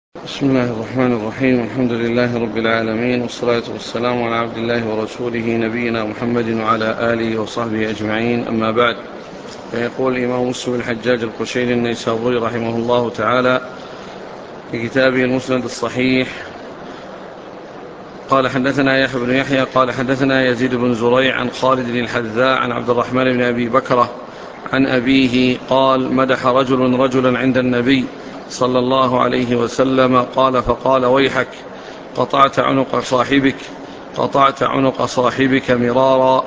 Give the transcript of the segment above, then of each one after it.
بسم الله الرحمن الرحيم. الحمد لله رب العالمين، والصلاة والسلام على عبد الله ورسوله نبينا محمد وعلى آله وصحبه أجمعين، أما بعد. فيقول الإمام مسلم الحجاج القشيري النيسابوري رحمه الله تعالى في كتابه المسند الصحيح: قال حدثنا يحيى بن يحيى قال حدثنا يزيد بن زريع عن خالد الحذاء عن عبد الرحمن بن أبي بكرة عن أبيه قال: مدح رجل رجلا عند النبي صلى الله عليه وسلم قال: فقال: ويحك، قطعت عنق صاحبك مرارا.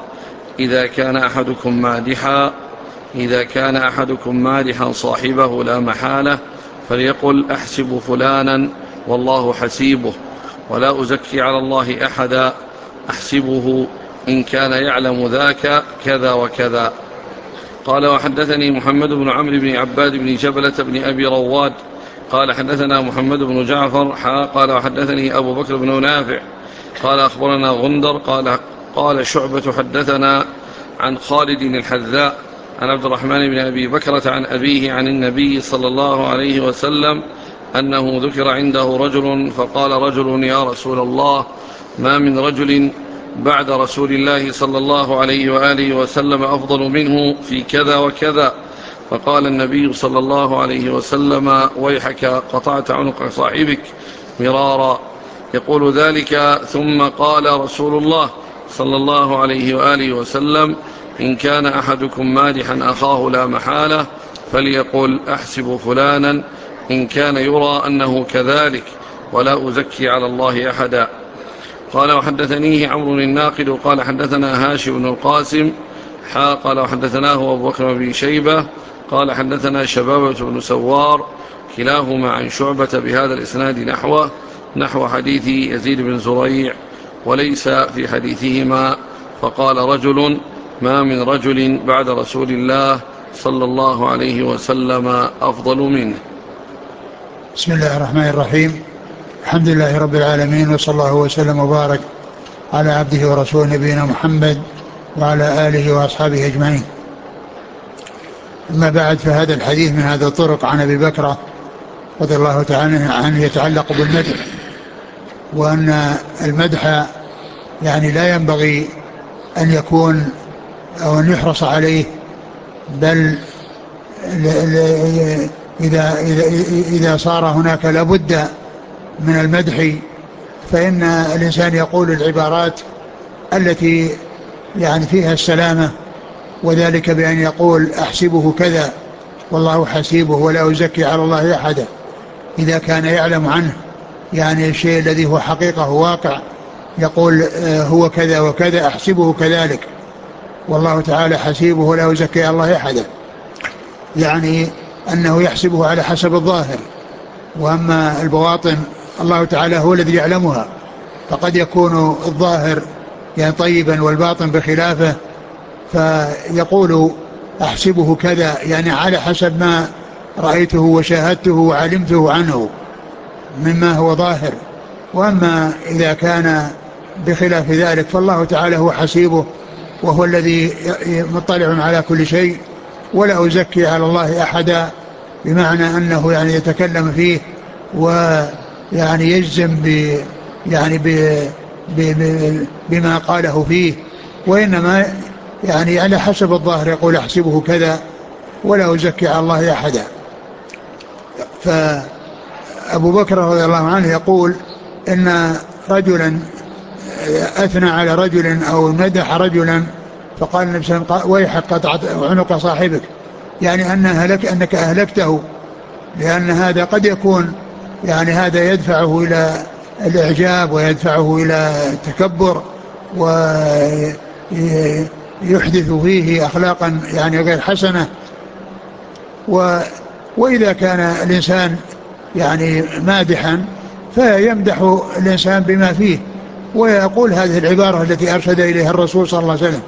إذا كان أحدكم مادحا صاحبه لا محالة فليقل: أحسب فلانا والله حسيبه، ولا أزكي على الله أحدا، أحسبه إن كان يعلم ذاك كذا وكذا. قال: وحدثني محمد بن عمرو بن عباد بن جبلة بن أبي رواد قال حدثنا محمد بن جعفر قال: وحدثني أبو بكر بن نافع قال: أخبرنا غندر قال شعبة حدثنا عن خالد الحذاء عن عبد الرحمن بن أبي بكرة عن أبيه عن النبي صلى الله عليه وسلم أنه ذكر عنده رجل فقال رجل: يا رسول الله، ما من رجل بعد رسول الله صلى الله عليه وآله وسلم أفضل منه في كذا وكذا. فقال النبي صلى الله عليه وسلم: ويحك، قطعت عنق صاحبك مرارا. يقول ذلك ثم قال رسول الله صلى الله عليه وآله وسلم: إن كان أحدكم مادحا أخاه لا محالة فليقل: أحسب فلانا، إن كان يرى أنه كذلك، ولا أزكي على الله أحدا. قال: وحدثنيه عمرو الناقد قال حدثنا هاشم بن القاسم قال: وحدثناه أبو بكر بن شيبة قال حدثنا شبابة بن سوار كلاهما عن شعبة بهذا الإسناد نحو حديث يزيد بن زريع، وليس في حديثهما. فقال رجل: ما من رجل بعد رسول الله صلى الله عليه وسلم أفضل منه. بسم الله الرحمن الرحيم. الحمد لله رب العالمين، وصلى الله وسلم وبارك على عبده ورسوله نبينا محمد وعلى آله وأصحابه أجمعين. أما بعد، فهذا الحديث من هذا الطرق عن أبي بكر رضي الله تعالى عنه يتعلق بالمدح، وأن المدح يعني لا ينبغي أن يكون أو أن يحرص عليه، بل إذا صار هناك لابد من المدح فإن الإنسان يقول العبارات التي يعني فيها السلامة، وذلك بأن يقول: أحسبه كذا والله حسيبه، ولا أزكي على الله أحدا. إذا كان يعلم عنه يعني الشيء الذي هو حقيقة واقع يقول: هو كذا وكذا، أحسبه كذلك والله تعالى حسيبه، ولا أزكي على الله أحدا. يعني أنه يحسبه على حسب الظاهر، وأما البواطن الله تعالى هو الذي يعلمها، فقد يكون الظاهر يعني طيبا والباطن بخلافه، فيقول: أحسبه كذا، يعني على حسب ما رأيته وشاهدته وعلمته عنه مما هو ظاهر. وأما إذا كان بخلاف ذلك فالله تعالى هو حسيبه، وهو الذي مطلع على كل شيء، ولا أزكي على الله أحدا، بمعنى أنه يعني يتكلم فيه ويعني يجزم يعني بما قاله فيه، وإنما يعني على حسب الظاهر يقول: أحسبه كذا ولا أزكي على الله أحدا. فأبو بكر رضي الله عنه يقول إن رجلا أثنى على رجل أو مدح رجلا، فقال النبي صلى الله عليه وسلم: ويحك، قطعت عنق صاحبك، يعني أنك أهلكته، لأن هذا قد يكون يعني هذا يدفعه إلى الإعجاب ويدفعه إلى التكبر، ويحدث فيه أخلاقا يعني غير حسنة. وإذا كان الإنسان يعني مادحا فيمدح الإنسان بما فيه، ويقول هذه العبارة التي أرشد إليها الرسول صلى الله عليه وسلم.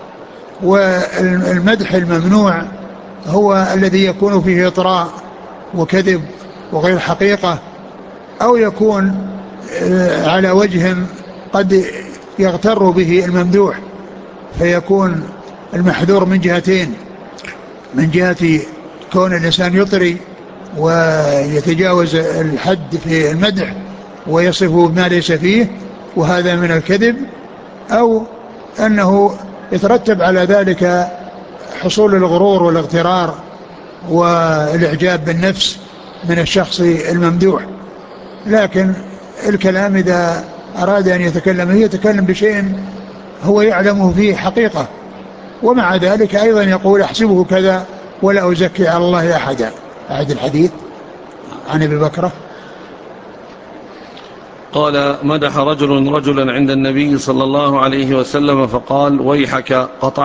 والمدح الممنوع هو الذي يكون فيه إطراء وكذب وغير حقيقة، أو يكون على وجه قد يغتر به الممدوح، فيكون المحذور من جهتين: من جهة كون الإنسان يطري ويتجاوز الحد في المدح ويصفه بما ليس فيه، وهذا من الكذب، أو أنه يترتب على ذلك حصول الغرور والاغترار والإعجاب بالنفس من الشخص الممدوح. لكن الكلام إذا أراد أن يتكلم يتكلم بشيء هو يعلمه فيه حقيقة، ومع ذلك أيضا يقول أحسبه كذا ولا أزكي على الله أحدا. أعد الحديث عن أبي بكرة. قال: مدح رجل رجلا عند النبي صلى الله عليه وسلم فقال: ويحك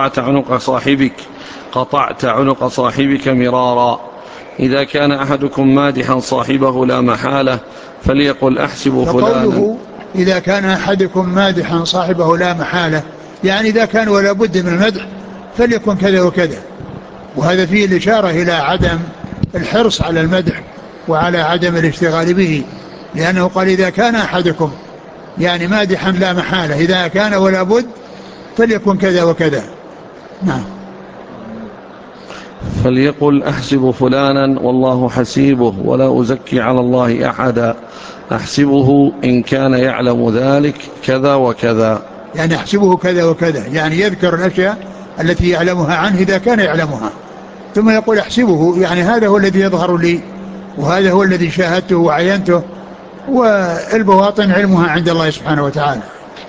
قطعت عنق صاحبك مرارا. إذا كان أحدكم مادحا صاحبه لا محالة فليقل أحسب فلانا. فقوله إذا كان أحدكم مادحا صاحبه لا محالة، يعني إذا كان ولا بد من المدح فليكن كذا وكذا، وهذا فيه الإشارة إلى عدم الحرص على المدح وعلى عدم الاشتغال به، لأنه قال إذا كان أحدكم يعني مادحا لا محالة، إذا كان ولا بد فليكن كذا وكذا. نعم. فليقل أحسب فلانا والله حسيبه ولا أزكي على الله أحدا، أحسبه إن كان يعلم ذلك كذا وكذا. يعني أحسبه كذا وكذا، يعني يذكر الأشياء التي يعلمها عنه إذا كان يعلمها، ثم يقول أحسبه، يعني هذا هو الذي يظهر لي وهذا هو الذي شاهدته وعينته، والبواطن علمها عند الله سبحانه وتعالى.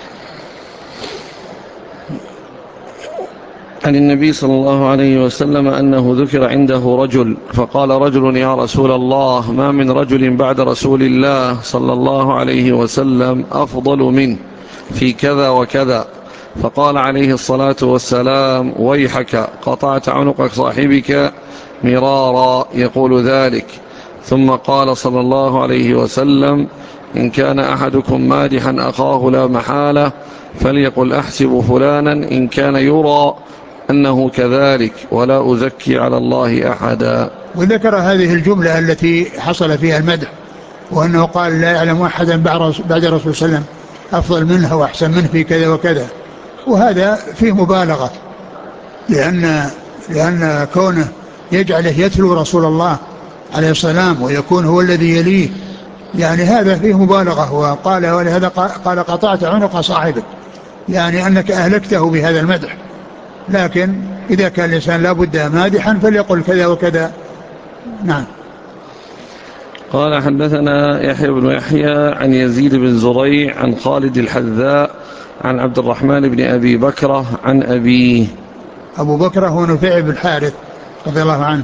عن النبي صلى الله عليه وسلم أنه ذكر عنده رجل فقال رجل: يا رسول الله، ما من رجل بعد رسول الله صلى الله عليه وسلم أفضل منه في كذا وكذا. فقال عليه الصلاة والسلام: ويحك قطعت عنق صاحبك مرارا يقول ذلك. ثم قال صلى الله عليه وسلم: إن كان أحدكم مادحا أخاه لا محالة فليقل أحسب فلانا إن كان يرى أنه كذلك ولا أزكي على الله أحدا. وذكر هذه الجملة التي حصل فيها المدح، وأنه قال لا يعلم أحدا بعد الرسول صلى الله عليه وسلم أفضل منه وأحسن منه في كذا وكذا، وهذا فيه مبالغة، لأن كونه يجعله يتلو رسول الله عليه السلام ويكون هو الذي يليه، يعني هذا فيه مبالغة. وقال ولهذا قال قطعت عنق صاحبك، يعني أنك أهلكته بهذا المدح. لكن إذا كان الإنسان لا بد مادحا فليقل كذا وكذا. نعم. قال: حدثنا يحيى بن يحيى عن يزيد بن زريع عن خالد الحذاء عن عبد الرحمن بن أبي بكرة عن أبيه. أبو بكرة هو نفيع بن الحارث رضي الله عنه.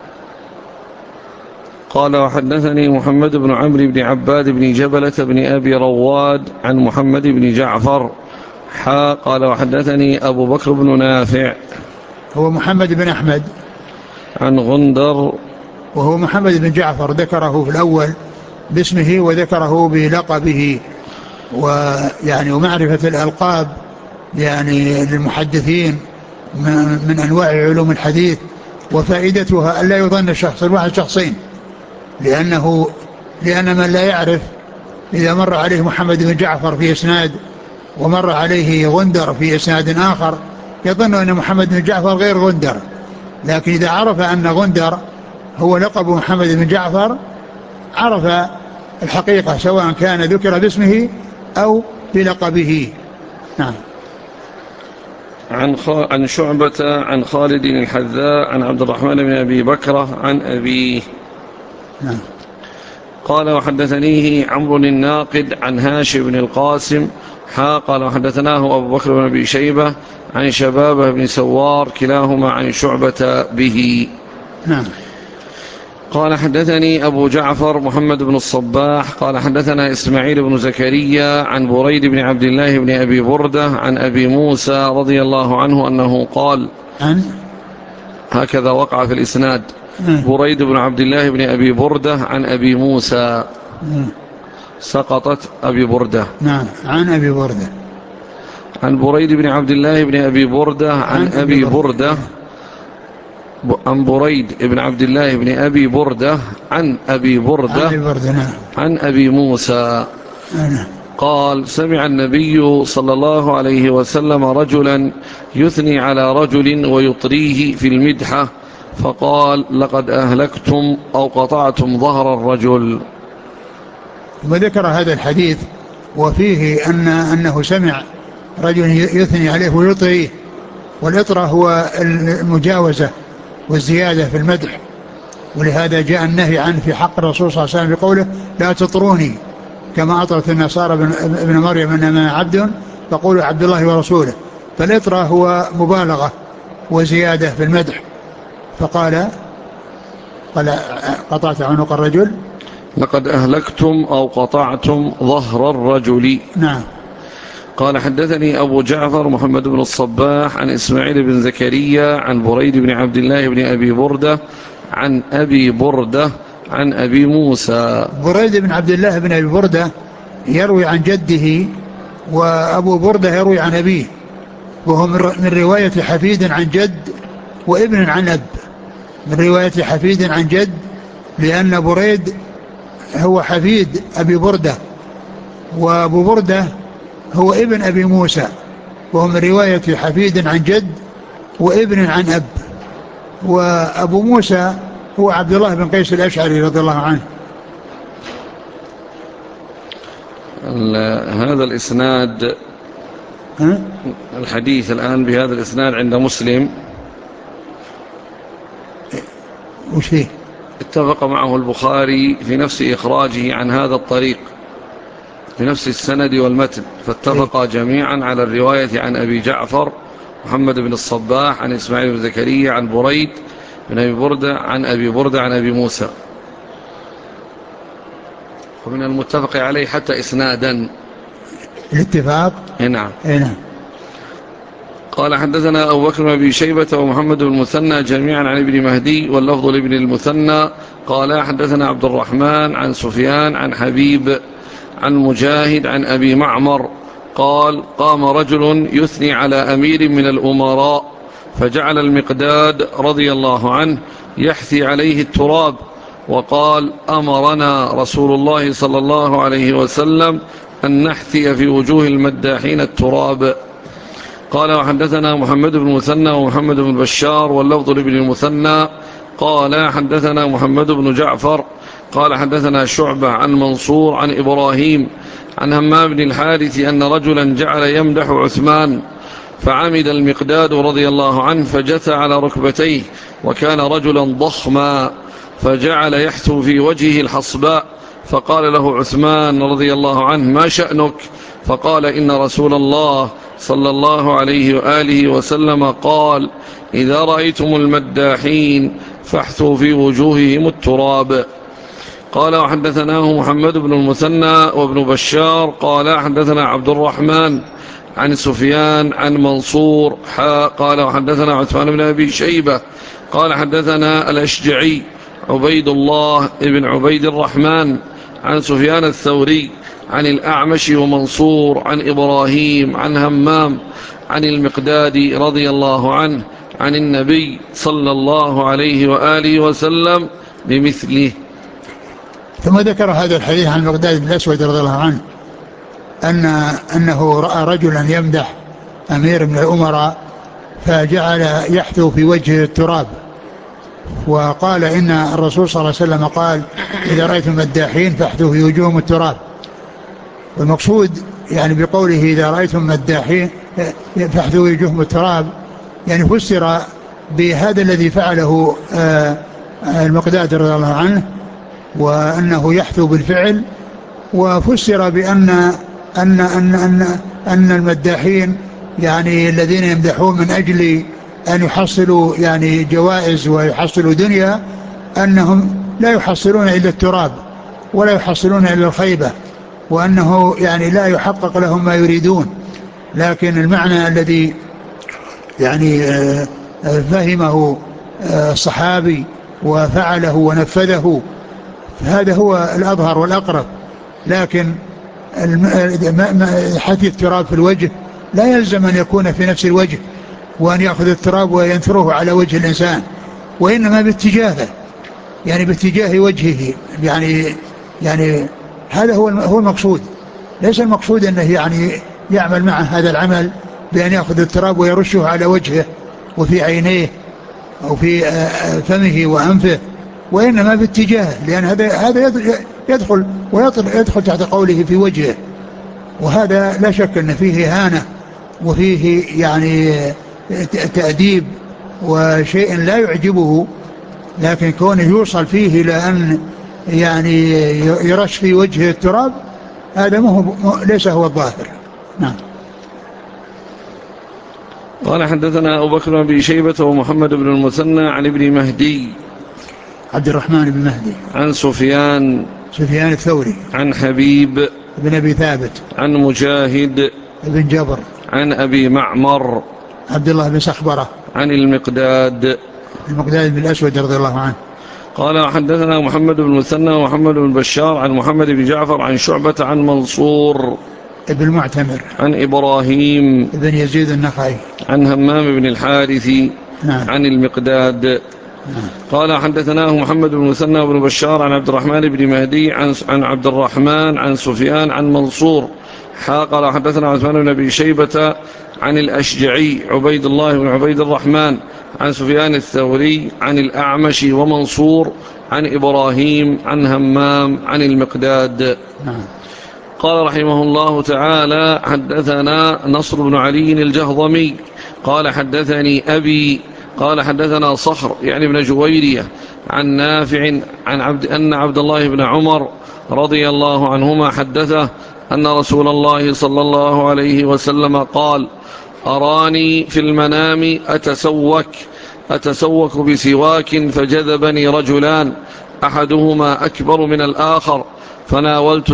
قال: وحدثني محمد بن عمرو بن عباد بن جبلة بن أبي رواد عن محمد بن جعفر قال: وحدثني أبو بكر بن نافع هو محمد بن أحمد عن غندر وهو محمد بن جعفر، ذكره في الأول باسمه وذكره بلقبه، ويعني ومعرفة الألقاب يعني للمحدثين من أنواع علوم الحديث، وفائدتها ألا يظن الشخص الواحد شخصين، لأن من لا يعرف إذا مر عليه محمد بن جعفر في إسناد ومر عليه غندر في إسناد آخر يظن أن محمد بن جعفر غير غندر، لكن إذا عرف أن غندر هو لقب محمد بن جعفر عرف الحقيقة، سواء كان ذكر باسمه أو بلقبه. نعم. عن شعبة عن خالد الحذاء عن عبد الرحمن بن أبي بكرة عن أبيه. نعم. قال: وحدثنيه عمرو الناقد عن هاشم بن القاسم قال: وحدثناه أبو بكر بن أبي شيبة عن شبابه بن سوار كلاهما عن شعبة به. نعم. قال: حدثني أبو جعفر محمد بن الصباح قال: حدثنا إسماعيل بن زكريا عن بريد بن عبد الله بن أبي بردة عن أبي موسى رضي الله عنه أنه قال هكذا وقع في الإسناد: بريد بن عبد الله بن أبي بردة عن أبي موسى، سقطت أبي بردة. نعم. عن أبي بردة، عن بريد بن عبد الله بن أبي بردة عن أبي بردة، عن بريد بن عبد الله بن أبي بردة عن أبي بردة عن أبي موسى قال: سمع النبي صلى الله عليه وسلم رجلا يثني على رجل ويطريه في المدحة، فقال لقد أهلكتم أو قطعتم ظهر الرجل. ثم ذكر هذا الحديث وفيه أنه سمع رجل يثني عليه ويطريه، والإطرة هو المجاوزة والزيادة في المدح، ولهذا جاء النهي عنه في حق الرسول صلى الله عليه وسلم بقوله لا تطروني كما أطرت النصارى ابن مريم إنما عبد فقولوا عبد الله ورسوله. فالإطرة هو مبالغة وزيادة في المدح. فقال قطعت عنق الرجل لقد أهلكتم أو قطعتم ظهر الرجل. نعم. قال حدثني أبو جعفر محمد بن الصباح عن إسماعيل بن زكريا عن بريد بن عبد الله بن أبي بردة عن أبي بردة عن أبي موسى. بريد بن عبد الله بن أبي بردة يروي عن جده، وأبو بردة يروي عن أبيه، وهو من رواية حفيد عن جد وابن عن أب. من رواية حفيد عن جد، لأن بريد هو حفيد أبي بردة، وأبو بردة هو ابن أبي موسى، وهو من رواية حفيد عن جد وابن عن أب. وأبو موسى هو عبد الله بن قيس الأشعري رضي الله عنه. هذا الإسناد الحديث الآن بهذا الإسناد عند مسلم وش فيه؟ اتفق معه البخاري في نفس إخراجه عن هذا الطريق بنفس السند والمتن، فاتفقا جميعا على الرواية عن أبي جعفر محمد بن الصباح عن إسماعيل بن زكريا عن بريد بن أبي بردة عن أبي بردة عن أبي موسى، ومن المتفق عليه حتى إسنادا الاتفاق. نعم. نعم. قال حدثنا أبو بكر بن أبي شيبة ومحمد بن المثنى جميعا عن ابن مهدي واللفظ لابن المثنى قال حدثنا عبد الرحمن عن سفيان عن حبيب عن مجاهد عن أبي معمر قال قام رجل يثني على أمير من الأمراء فجعل المقداد رضي الله عنه يحثي عليه التراب، وقال أمرنا رسول الله صلى الله عليه وسلم أن نحثي في وجوه المداحين التراب. قال وحدثنا محمد بن المثنى ومحمد بن بشار واللفظ لابن المثنى قال حدثنا محمد بن جعفر قال حدثنا شعبة عن منصور عن إبراهيم عن همام بن الحارث أن رجلا جعل يمدح عثمان فعمد المقداد رضي الله عنه فجثى على ركبتيه، وكان رجلا ضخما فجعل يحثو في وجهه الحصباء، فقال له عثمان رضي الله عنه ما شأنك؟ فقال إن رسول الله صلى الله عليه وآله وسلم قال إذا رأيتم المداحين فاحثوا في وجوههم التراب. قال وحدثناه محمد بن المثنى وابن بشار قال حدثنا عبد الرحمن عن سفيان عن منصور قال وحدثنا عثمان بن أبي شيبة قال حدثنا الأشجعي عبيد الله بن عبيد الرحمن عن سفيان الثوري عن الأعمش ومنصور عن إبراهيم عن همام عن المقداد رضي الله عنه عن النبي صلى الله عليه وآله وسلم بمثله. ثم ذكر هذا الحديث عن المقداد بن الأسود رضي الله عنه أنه رأى رجلا يمدح أمير من الأمراء فجعل يحثو في وجه التراب، وقال إن الرسول صلى الله عليه وسلم قال إذا رأيتم المداحين فاحثوا في وجوههم التراب. والمقصود يعني بقوله إذا رأيتم مداحين فاحثوا في وجوههم التراب يعني فسر بهذا الذي فعله المقداد رضي الله عنه، وأنه يحثو بالفعل، وفسر بأن أن أن أن أن المداحين يعني الذين يمدحون من أجل أن يحصلوا يعني جوائز ويحصلوا دنيا، أنهم لا يحصلون إلا التراب ولا يحصلون إلا الخيبة، وأنه يعني لا يحقق لهم ما يريدون. لكن المعنى الذي يعني فهمه الصحابي وفعله ونفذه هذا هو الأظهر والأقرب. لكن حثي التراب في الوجه لا يلزم أن يكون في نفس الوجه وأن يأخذ التراب وينثره على وجه الإنسان، وإنما باتجاهه يعني باتجاه وجهه، يعني هذا هو المقصود. ليس المقصود أنه يعني يعمل معه هذا العمل بأن يأخذ التراب ويرشه على وجهه وفي عينيه أو في فمه وأنفه، وإنما باتجاه، لأن هذا يدخل تحت قوله في وجهه، وهذا لا شك أن فيه إهانة وفيه يعني تأديب وشيء لا يعجبه، لكن كونه يوصل فيه إلى أن يعني يرش في وجهه التراب، هذا ليس هو الظاهر. نعم. قال حدثنا أبو بكر بن أبي شيبة ومحمد بن المثنى عن ابن مهدي عبد الرحمن بن مهدي عن سفيان الثوري عن حبيب بن أبي ثابت عن مجاهد بن جبر عن أبي معمر عبد الله بن سخبرة عن المقداد بن الأسود رضي الله عنه. قال حدثنا محمد بن المثنى ومحمد بن بشار عن محمد بن جعفر عن شعبة عن منصور ابن المعتمر عن إبراهيم بن يزيد النخعي عن همام بن الحارث نعم. عن المقداد نعم. قال حدثناه محمد بن المثنى وابن بشار عن عبد الرحمن بن مهدي عن عبد الرحمن عن سفيان عن منصور قال حدثنا عثمان بن أبي شيبة عن الأشجعي عبيد الله بن عبيد الرحمن عن سفيان الثوري عن الأعمش ومنصور عن إبراهيم عن همام عن المقداد. نعم. قال رحمه الله تعالى حدثنا نصر بن علي الجهضمي قال حدثني أبي قال حدثنا صخر يعني بن جويرية عن نافع أن عبد الله بن عمر رضي الله عنهما حدثه أن رسول الله صلى الله عليه وسلم قال أراني في المنام أتسوك بسواك فجذبني رجلان أحدهما أكبر من الآخر فناولت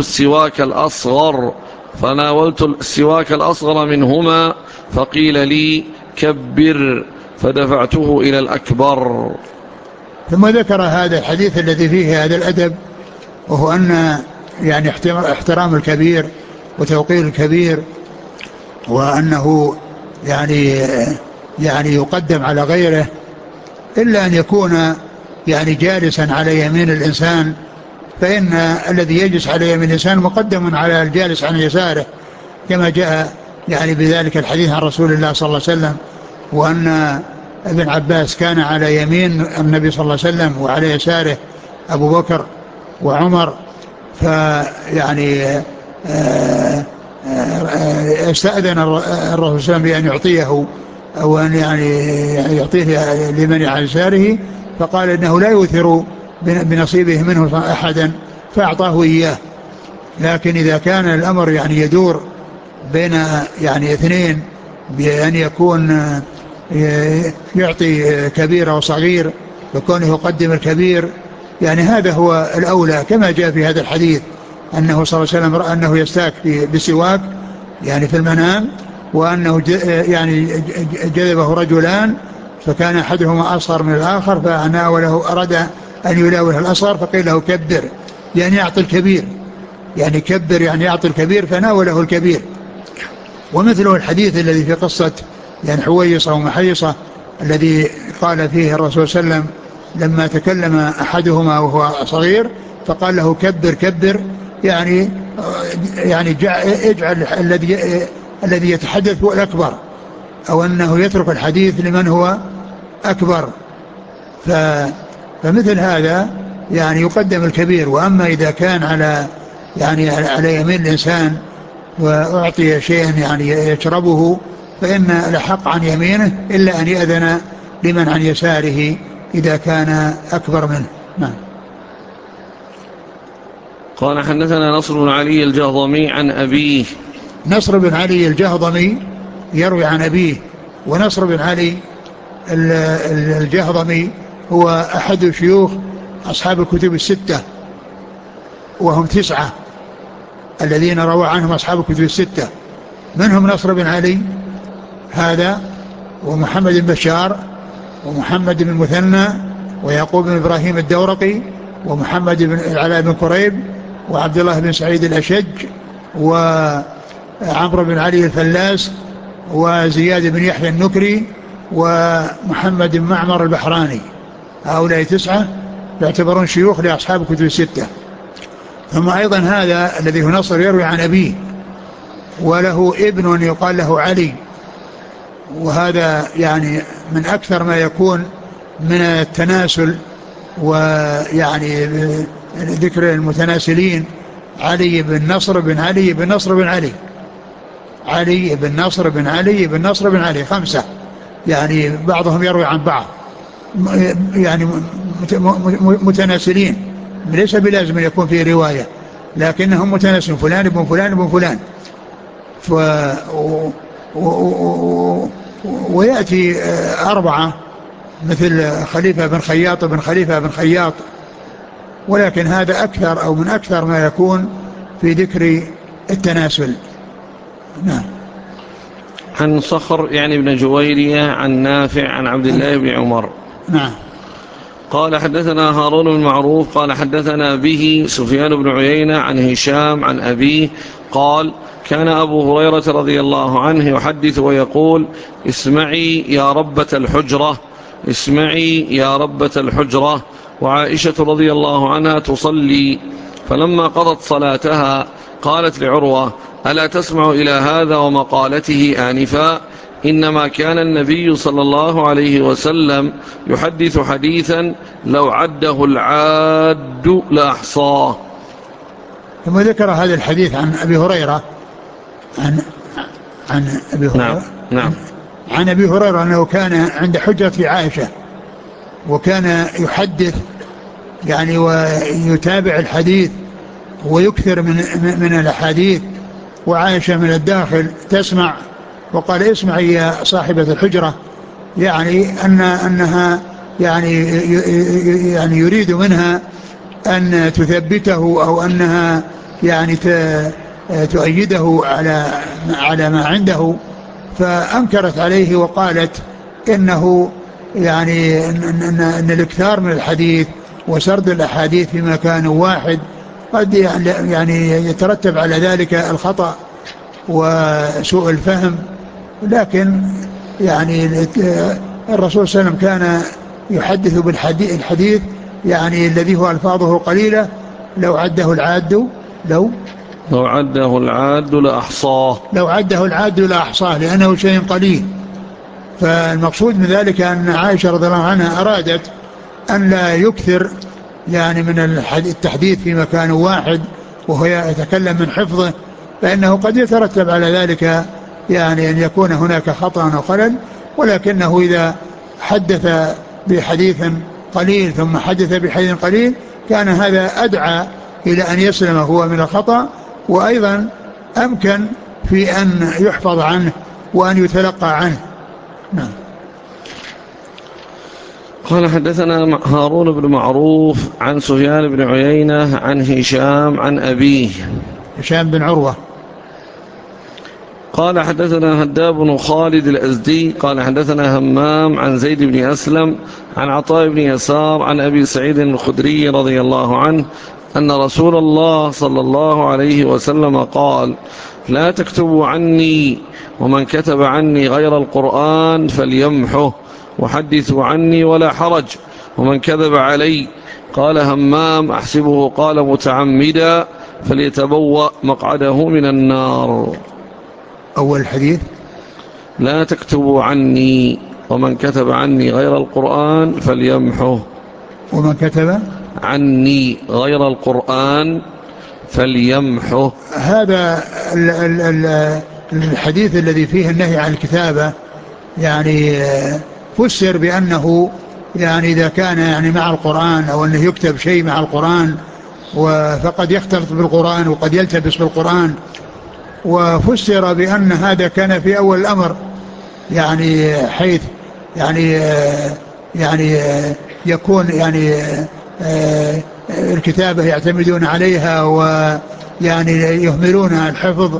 السواك الأصغر منهما فقيل لي كبر فدفعته إلى الأكبر. ثم ذكر هذا الحديث الذي فيه هذا الأدب، وهو أن يعني احترام الكبير وتوقير الكبير، وأنه يعني يقدم على غيره، إلا أن يكون يعني جالسا على يمين الإنسان، فإن الذي يجلس على يمين الإنسان مقدم على الجالس عن يساره، كما جاء يعني بذلك الحديث عن رسول الله صلى الله عليه وسلم، وأن ابن عباس كان على يمين النبي صلى الله عليه وسلم وعلى يساره أبو بكر وعمر، فيعني استأذن الرسول صلى الله عليه وسلم بأن يعطيه أو أن يعني يعطيه لمن على يساره، فقال إنه لا يؤثر بنصيبه منه أحدا فأعطاه إياه. لكن إذا كان الأمر يعني يدور بين يعني اثنين بأن يكون يعطي كبير وصغير، وكونه يقدم الكبير، يعني هذا هو الأولى، كما جاء في هذا الحديث أنه صلى الله عليه وسلم رأى أنه يستاك بسواك يعني في المنام، وأنه يعني جذبه رجلان فكان أحدهما أصغر من الآخر، فناوله أراد أن يناوله الأصغر فقيل له كبر، يعني يعطي الكبير، يعني كبر يعني يعطي الكبير فناوله الكبير. ومثله الحديث الذي في قصة يعني حويصة ومحيصة الذي قال فيه الرسول صلى الله عليه وسلم لما تكلم أحدهما وهو صغير فقال له كبر كبر، يعني اجعل الذي يتحدث هو الأكبر، أو أنه يترك الحديث لمن هو أكبر. فمثل هذا يعني يقدم الكبير. وأما إذا كان على يمين الإنسان وأعطي شيئا يعني يشربه، فإن الحق عن يمينه إلا أن يأذن لمن عن يساره إذا كان أكبر منه. نعم. قال حدثنا نصر بن علي الجهضمي عن أبيه. نصر بن علي الجهضمي يروي عن أبيه، ونصر بن علي الجهضمي هو أحد شيوخ أصحاب الكتب الستة، وهم 9 الذين روى عنهم أصحاب الكتب الستة، منهم نصر بن علي هذا، ومحمد بن بشار، ومحمد بن المثنى، ويعقوب بن إبراهيم الدورقي، ومحمد بن العلاء بن كريب، وعبد الله بن سعيد الأشج، وعمرو بن علي الفلاس، وزياد بن يحيى النكري، ومحمد بن معمر البحراني. هؤلاء 9 يعتبرون شيوخ لأصحاب الكتب الستة. ثم أيضا هذا الذي هو نصر يروي عن أبيه، وله ابن يقال له علي، وهذا يعني من أكثر ما يكون من التناسل، ويعني ذكر المتناسلين: علي بن نصر بن علي بن نصر بن علي، علي بن نصر بن علي بن نصر بن علي، 5. يعني بعضهم يروي عن بعض، يعني متناسلين، ليس بلازم أن يكون في رواية، لكنهم متناسلين: فلان بن فلان بن فلان. ف ويأتي 4 مثل خليفة بن خياط بن خليفة بن خياط، ولكن هذا أكثر أو من أكثر ما يكون في ذكر التناسل. نعم. عن صخر يعني بن جويرية عن نافع عن عبد الله بن عمر. نعم. قال حدثنا هارون بن معروف قال حدثنا به سفيان بن عيينة عن هشام عن أبيه قال: كان أبو هريرة رضي الله عنه يحدث ويقول: اسمعي يا ربة الحجرة، اسمعي يا ربة الحجرة. وعائشة رضي الله عنها تصلي، فلما قضت صلاتها قالت لعروة: ألا تسمع إلى هذا ومقالته آنفا؟ إنما كان النبي صلى الله عليه وسلم يحدث حديثا لو عده العاد لأحصاه. ثم ذكر هذا الحديث عن أبي هريرة، عن عن أبي نعم هريرة نعم. عن أبي هريرة أنه كان عند حجرة عائشة، وكان يحدث يعني ويتابع الحديث ويكثر من الأحاديث، وعائشة من الداخل تسمع. وقال: اسمعي يا صاحبة الحجرة، يعني أنها يعني يريد منها أن تثبته، أو أنها يعني تؤيده على ما عنده. فأنكرت عليه وقالت إنه يعني إن الإكثار من الحديث وسرد الأحاديث في مكان واحد قد يعني يترتب على ذلك الخطأ وسوء الفهم. لكن يعني الرسول صلى الله عليه وسلم كان يحدث بالحديث يعني الذي هو ألفاظه قليلة لو عده العاد لو عده العاد لأحصاه، لو عده العاد لأحصاه، لأنه شيء قليل. فالمقصود من ذلك أن عائشة رضي الله عنها أرادت أن لا يكثر يعني من التحديث في مكان واحد وهو يتكلم من حفظه، فإنه قد يترتب على ذلك يعني أن يكون هناك خطأ أو خلل. ولكنه إذا حدث بحديث قليل ثم حدث بحديث قليل كان هذا أدعى إلى أن يسلم هو من الخطأ، وأيضا أمكن في أن يحفظ عنه وأن يتلقى عنه. نعم. قال حدثنا هارون بن معروف عن سفيان بن عيينة عن هشام عن أبيه هشام بن عروة. قال حدثنا هداب بن خالد الأزدي قال حدثنا همام عن زيد بن أسلم عن عطاء بن يسار عن أبي سعيد الخدري رضي الله عنه أن رسول الله صلى الله عليه وسلم قال: لا تكتبوا عني، ومن كتب عني غير القرآن فليمحه، وحدثوا عني ولا حرج، ومن كذب علي. قال همام: أحسبه قال متعمدا، فليتبوأ مقعده من النار. أول الحديث: لا تكتبوا عني، ومن كتب عني غير القرآن فليمحه. ومن كتب عني غير القرآن فليمحه. هذا الحديث الذي فيه النهي عن الكتابة يعني فسر بأنه يعني إذا كان يعني مع القرآن أو أنه يكتب شيء مع القرآن فقد يختلط بالقرآن وقد يلتبس بالقرآن. وفسر بأن هذا كان في أول الأمر، يعني حيث يعني يكون يعني الكتابة يعتمدون عليها ويعني يهملون الحفظ،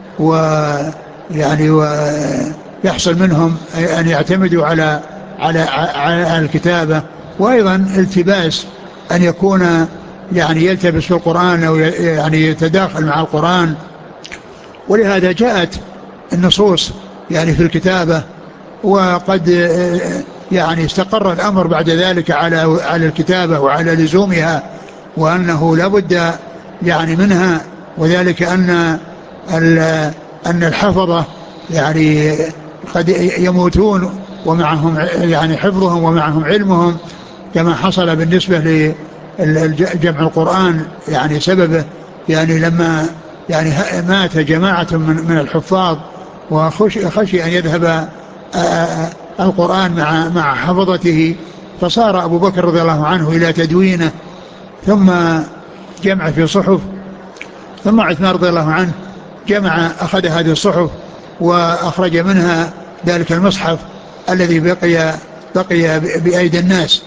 ويعني ويحصل منهم أن يعتمدوا على الكتابة. وأيضا التباس أن يكون يعني يلتبس في القرآن أو يعني يتداخل مع القرآن. ولهذا جاءت النصوص يعني في الكتابة، وقد يعني استقر الأمر بعد ذلك على الكتابة وعلى لزومها، وأنه لا بد يعني منها. وذلك أن الحفظة يعني قد يموتون ومعهم يعني حفظهم ومعهم علمهم، كما حصل بالنسبة لجمع القرآن يعني سببه، يعني لما يعني مات جماعة من الحفاظ وخشي أن يذهب القرآن مع حفظته، فصار أبو بكر رضي الله عنه إلى تدوينه ثم جمع في صحف، ثم عثمان رضي الله عنه أخذ هذه الصحف وأخرج منها ذلك المصحف الذي بقي بأيدي الناس.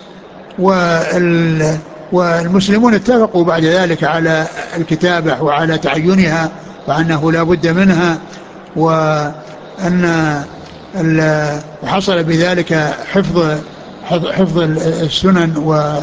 والمسلمون اتفقوا بعد ذلك على الكتابة وعلى تعينها وأنه لا بد منها، وأن حصل بذلك حفظ السنن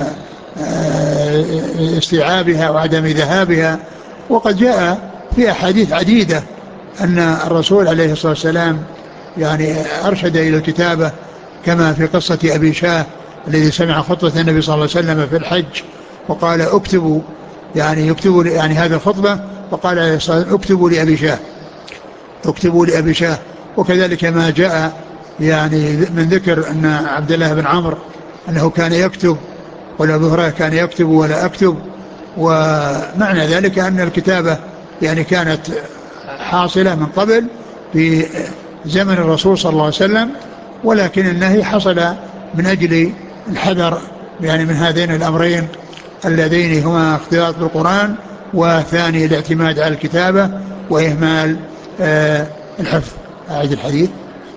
واستيعابها وعدم ذهابها. وقد جاء في أحاديث عديدة أن الرسول عليه الصلاة والسلام يعني أرشد إلى الكتابة، كما في قصة أبي شاه الذي سمع خطبة النبي صلى الله عليه وسلم في الحج وقال اكتبوا يعني هذه الخطبة، وقال عليه الصلاة والسلام اكتبوا لأبي شاه. وكذلك ما جاء يعني من ذكر أن عبد الله بن عمرو أنه كان يكتب، ولا أبو هريرة كان يكتب ولا أكتب. ومعنى ذلك أن الكتابة يعني كانت حاصلة من قبل في زمن الرسول صلى الله عليه وسلم، ولكن النهي حصل من أجل الحذر يعني من هذين الأمرين اللذين هما اختلاط بالقرآن، وثاني الاعتماد على الكتابة وإهمال الحفظ. أعيد الحديث.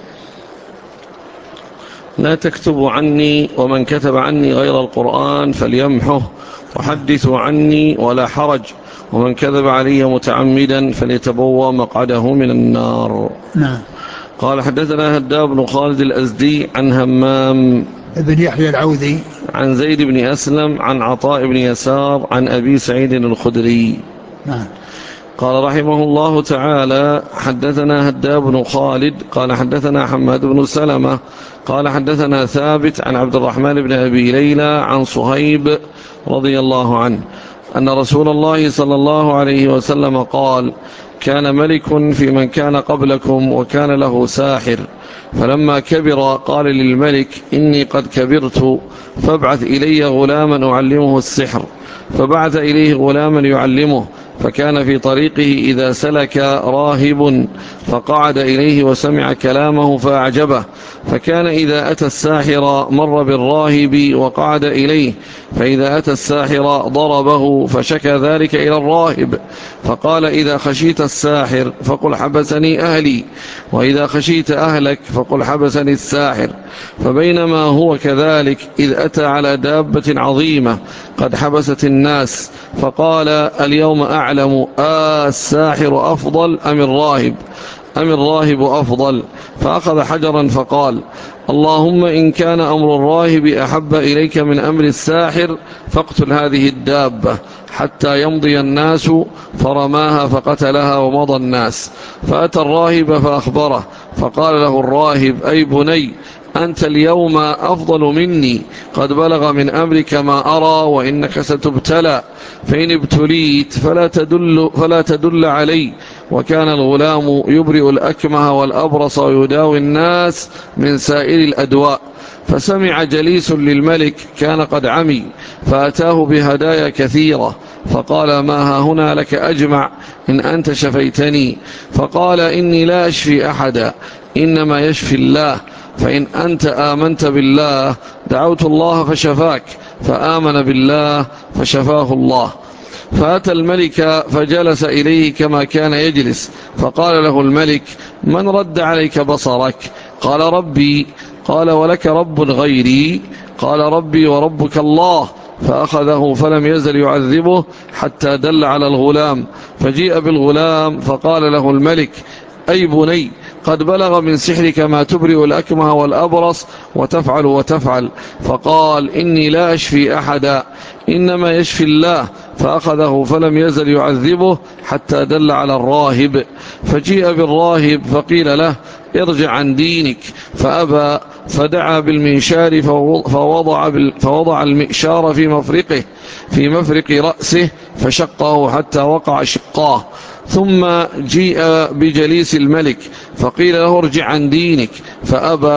لا تكتبوا عني ومن كتب عني غير القرآن فليمحه وحدثوا عني ولا حرج ومن كذب علي متعمدا فليتبوأ مقعده من النار. نعم. قال حدثنا هداب بن خالد الأزدي عن همام ابن يحيى العوذي عن زيد بن أسلم عن عطاء بن يسار عن أبي سعيد الخدري. نعم. قال رحمه الله تعالى حدثنا هداب بن خالد قال حدثنا حماد بن سلمة قال حدثنا ثابت عن عبد الرحمن بن أبي ليلى عن صهيب رضي الله عنه أن رسول الله صلى الله عليه وسلم قال كان ملك في من كان قبلكم وكان له ساحر، فلما كبر قال للملك إني قد كبرت فابعث إلي غلاما أعلمه السحر، فبعث إليه غلاما يعلمه، فكان في طريقه إذا سلك راهب فقعد إليه وسمع كلامه فأعجبه، فكان إذا أتى الساحر مر بالراهب وقعد إليه، فإذا أتى الساحر ضربه فشكى ذلك إلى الراهب، فقال إذا خشيت الساحر فقل حبسني أهلي، وإذا خشيت أهلك فقل حبسني الساحر. فبينما هو كذلك إذ أتى على دابة عظيمة قد حبست الناس، فقال اليوم أعلم الساحر أفضل أم الراهب أفضل؟ فأخذ حجرا فقال اللهم إن كان أمر الراهب أحب إليك من أمر الساحر فاقتل هذه الدابة حتى يمضي الناس، فرماها فقتلها ومضى الناس. فأتى الراهب فأخبره، فقال له الراهب أي بني أنت اليوم أفضل مني، قد بلغ من أمرك ما أرى، وإنك ستبتلى، فإن ابتليت فلا تدل علي. وكان الغلام يبرئ الأكمه والأبرص ويداوي الناس من سائر الأدواء. فسمع جليس للملك كان قد عمي، فأتاه بهدايا كثيرة، فقال ما ها هنا لك أجمع إن أنت شفيتني؟ فقال إني لا أشفي أحدا، إنما يشفي الله، فإن أنت آمنت بالله دعوت الله فشفاك، فآمن بالله فشفاه الله. فأتى الملك فجلس إليه كما كان يجلس، فقال له الملك من رد عليك بصرك؟ قال ربي. قال ولك رب غيري؟ قال ربي وربك الله. فأخذه فلم يزل يعذبه حتى دل على الغلام، فجيء بالغلام فقال له الملك أي بني قد بلغ من سحرك ما تبرئ الأكمه والأبرص وتفعل. فقال إني لا أشفي أحدا، إنما يشفي الله. فأخذه فلم يزل يعذبه حتى دل على الراهب، فجيء بالراهب فقيل له ارجع عن دينك، فأبى، فدعا بالمنشار فوضع المئشار في مفرق رأسه فشقه حتى وقع شقاه. ثم جيء بجليس الملك فقيل له ارجع عن دينك، فأبى،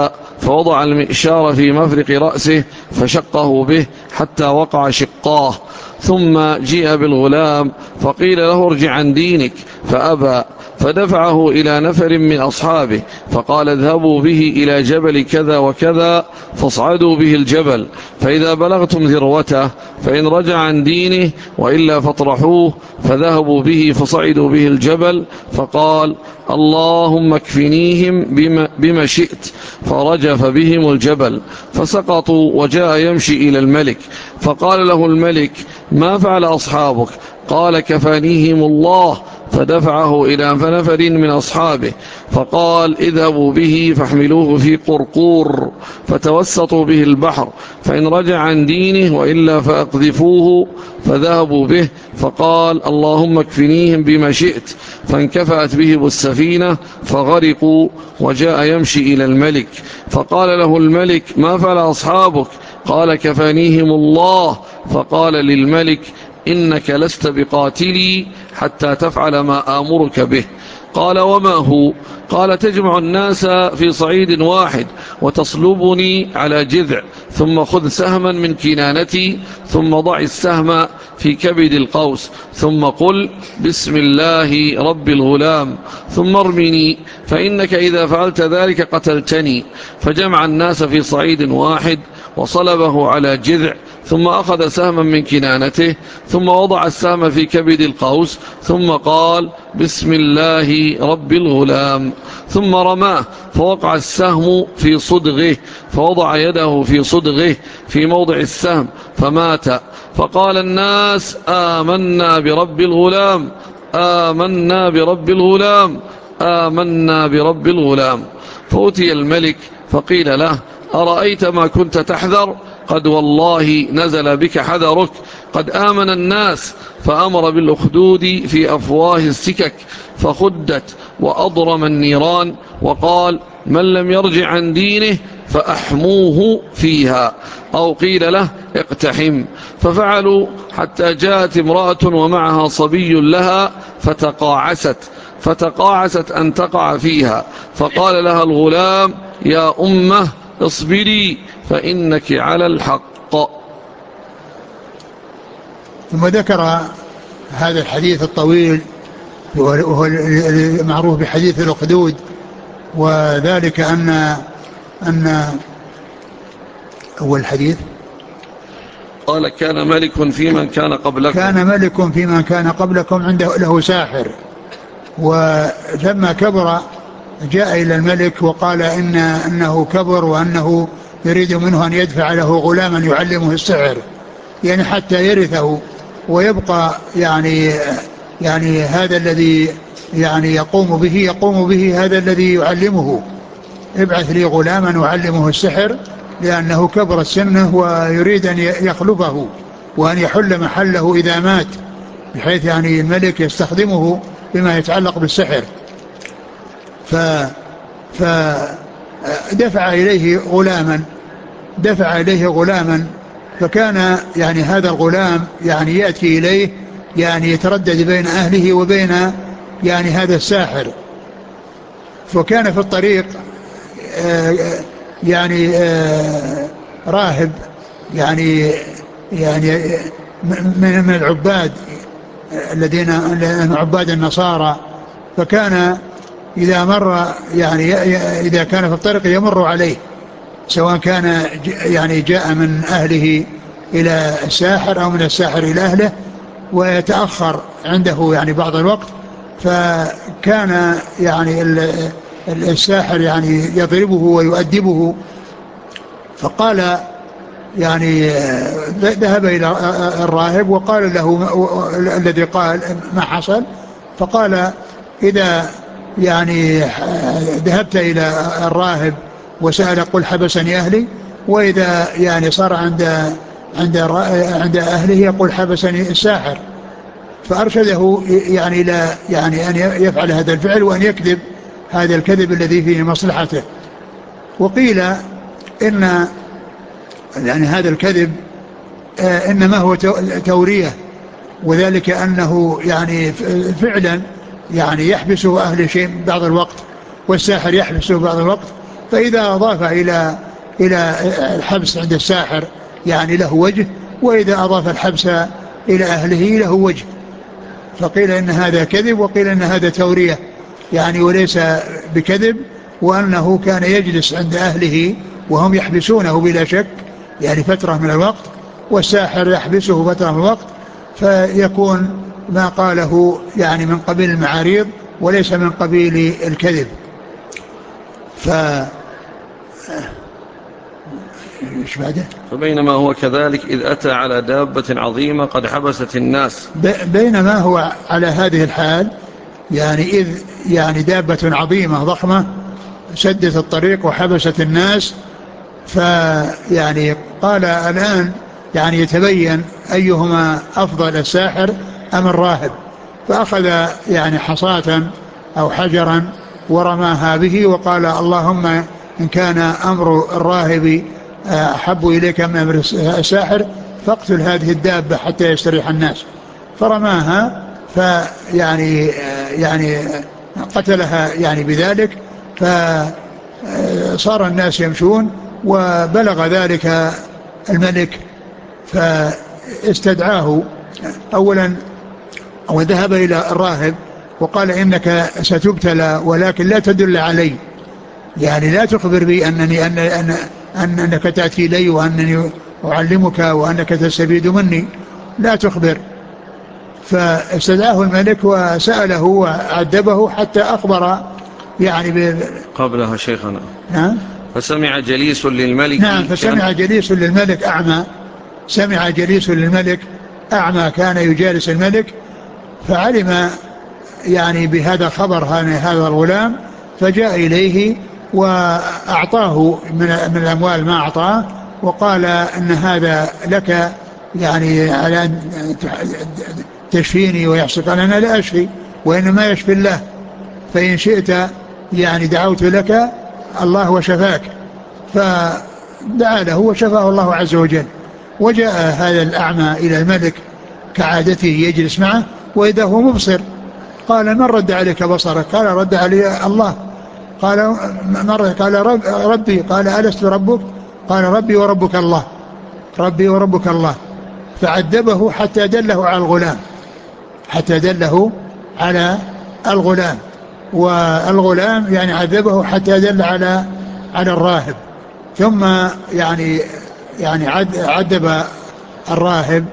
فوضع المئشار في مفرق رأسه فشقه به حتى وقع شقاه. ثم جيء بالغلام فقيل له ارجع عن دينك فأبى، فدفعه إلى نفر من أصحابه فقال اذهبوا به إلى جبل كذا وكذا فاصعدوا به الجبل، فإذا بلغتم ذروته فإن رجع عن دينه وإلا فاطرحوه. فذهبوا به فصعدوا به الجبل، فقال اللهم اكفنيهم بما شئت، فرجف بهم الجبل فسقطوا. وجاء يمشي إلى الملك فقال له الملك ما فعل أصحابك؟ قال كفانيهم الله. فدفعه إلى نفر من أصحابه فقال اذهبوا به فاحملوه في قرقور فتوسطوا به البحر، فإن رجع عن دينه وإلا فأقذفوه. فذهبوا به فقال اللهم اكفنيهم بما شئت، فانكفأت بهم السفينة فغرقوا. وجاء يمشي إلى الملك فقال له الملك ما فعل أصحابك؟ قال كفانيهم الله. فقال للملك إنك لست بقاتلي حتى تفعل ما آمرك به. قال وما هو؟ قال تجمع الناس في صعيد واحد وتصلبني على جذع، ثم خذ سهما من كنانتي ثم ضع السهم في كبد القوس، ثم قل بسم الله رب الغلام ثم ارمني، فإنك إذا فعلت ذلك قتلتني. فجمع الناس في صعيد واحد وصلبه على جذع، ثم أخذ سهما من كنانته ثم وضع السهم في كبد القوس، ثم قال بسم الله رب الغلام ثم رماه، فوقع السهم في صدغه، فوضع يده في صدغه في موضع السهم فمات. فقال الناس آمنا برب الغلام، آمنا برب الغلام، آمنا برب الغلام. فأتي الملك فقيل له أرأيت ما كنت تحذر؟ قد والله نزل بك حذرك، قد آمن الناس. فأمر بالأخدود في أفواه السكك فخدت وأضرم النيران، وقال من لم يرجع عن دينه فأحموه فيها، أو قيل له اقتحم. ففعلوا حتى جاءت امرأة ومعها صبي لها فتقاعست أن تقع فيها، فقال لها الغلام يا أمه اصبري فإنك على الحق. ثم ذكر هذا الحديث الطويل وهو المعروف بحديث الأخدود، وذلك أن أول حديث قال كان ملك في من كان قبلكم، كان ملك في من كان قبلكم عنده له ساحر، ولما كبر جاء إلى الملك وقال إنه كبر وأنه يريد منه أن يدفع له غلاما يعلمه السحر، يعني حتى يرثه ويبقى يعني هذا الذي يعني يقوم به هذا الذي يعلمه. ابعث لي غلاما يعلمه السحر لأنه كبر السنة ويريد أن يخلفه وأن يحل محله إذا مات، بحيث يعني الملك يستخدمه بما يتعلق بالسحر. فدفع إليه غلاما، فكان يعني هذا الغلام يعني يأتي إليه يعني يتردد بين أهله وبين يعني هذا الساحر. فكان في الطريق يعني راهب يعني من العباد الذين عباد النصارى، فكان إذا مر يعني إذا كان في الطريق يمر عليه، سواء كان يعني جاء من أهله إلى الساحر أو من الساحر إلى أهله، ويتأخر عنده يعني بعض الوقت، فكان يعني الساحر يعني يضربه ويؤدبه. فقال يعني ذهب إلى الراهب وقال له الذي قال ما حصل، فقال إذا يعني ذهبت إلى الراهب وسأل قل حبسني أهلي، وإذا يعني صار عند أهله يقول حبسني الساحر. فأرشده يعني إلى يعني أن يفعل هذا الفعل وأن يكذب هذا الكذب الذي فيه مصلحته. وقيل إن يعني هذا الكذب إنما هو تورية، وذلك أنه يعني فعلا يعني يحبسه أهل شيء بعض الوقت والساحر يحبسه بعض الوقت، فإذا أضاف إلى الحبس عند الساحر يعني له وجه، وإذا أضاف الحبس إلى أهله له وجه. فقيل إن هذا كذب، وقيل إن هذا تورية يعني وليس بكذب، وأنه كان يجلس عند أهله وهم يحبسونه بلا شك يعني فترة من الوقت، والساحر يحبسه فترة من الوقت، فيكون ما قاله يعني من قبيل المعاريض وليس من قبيل الكذب. ف ايش بعده؟ فبينما هو كذلك إذ أتى على دابة عظيمة قد حبست الناس. بينما هو على هذه الحال يعني إذ يعني دابة عظيمة ضخمة سدت الطريق وحبست الناس، فيعني قال الآن يعني يتبين أيهما أفضل، الساحر أم الراهب. فأخذ يعني حصاة أو حجرا ورماها به وقال اللهم إن كان أمر الراهب أحب إليك من أمر الساحر فاقتل هذه الدابة حتى يستريح الناس. فرماها فيعني قتلها يعني بذلك. فصار الناس يمشون وبلغ ذلك الملك فاستدعاه أولا، وذهب إلى الراهب وقال إنك ستبتلى ولكن لا تدل علي، يعني لا تخبر بي أنك تأتي لي وأنني أعلمك وأنك تستفيد مني، لا تخبر. فاستدعاه الملك وسأله وعذبه حتى أخبر يعني قبلها شيخنا. نعم. فسمع جليس للملك. نعم فسمع جليس للملك أعمى، سمع جليس للملك أعمى كان يجالس الملك، فعلم يعني بهذا الخبر هذا الغلام، فجاء إليه وأعطاه من الأموال ما أعطاه، وقال إن هذا لك يعني على أن تشفيني ويحصل. قال أنا لا أشفي وإنما يشفي الله، فإن شئت يعني دعوت لك الله وشفاك. فدعا له وشفاه الله عز وجل. وجاء هذا الأعمى إلى الملك كعادته يجلس معه وإذا هو مبصر. قال من رد عليك بصرك؟ قال رد علي الله. قال مرة قال ربي. قال ألست ربك؟ قال ربي وربك الله، ربي وربك الله. فعذبه حتى دله على الغلام، حتى دله على الغلام، والغلام يعني عذبه حتى دل على الراهب. ثم يعني عذب الراهب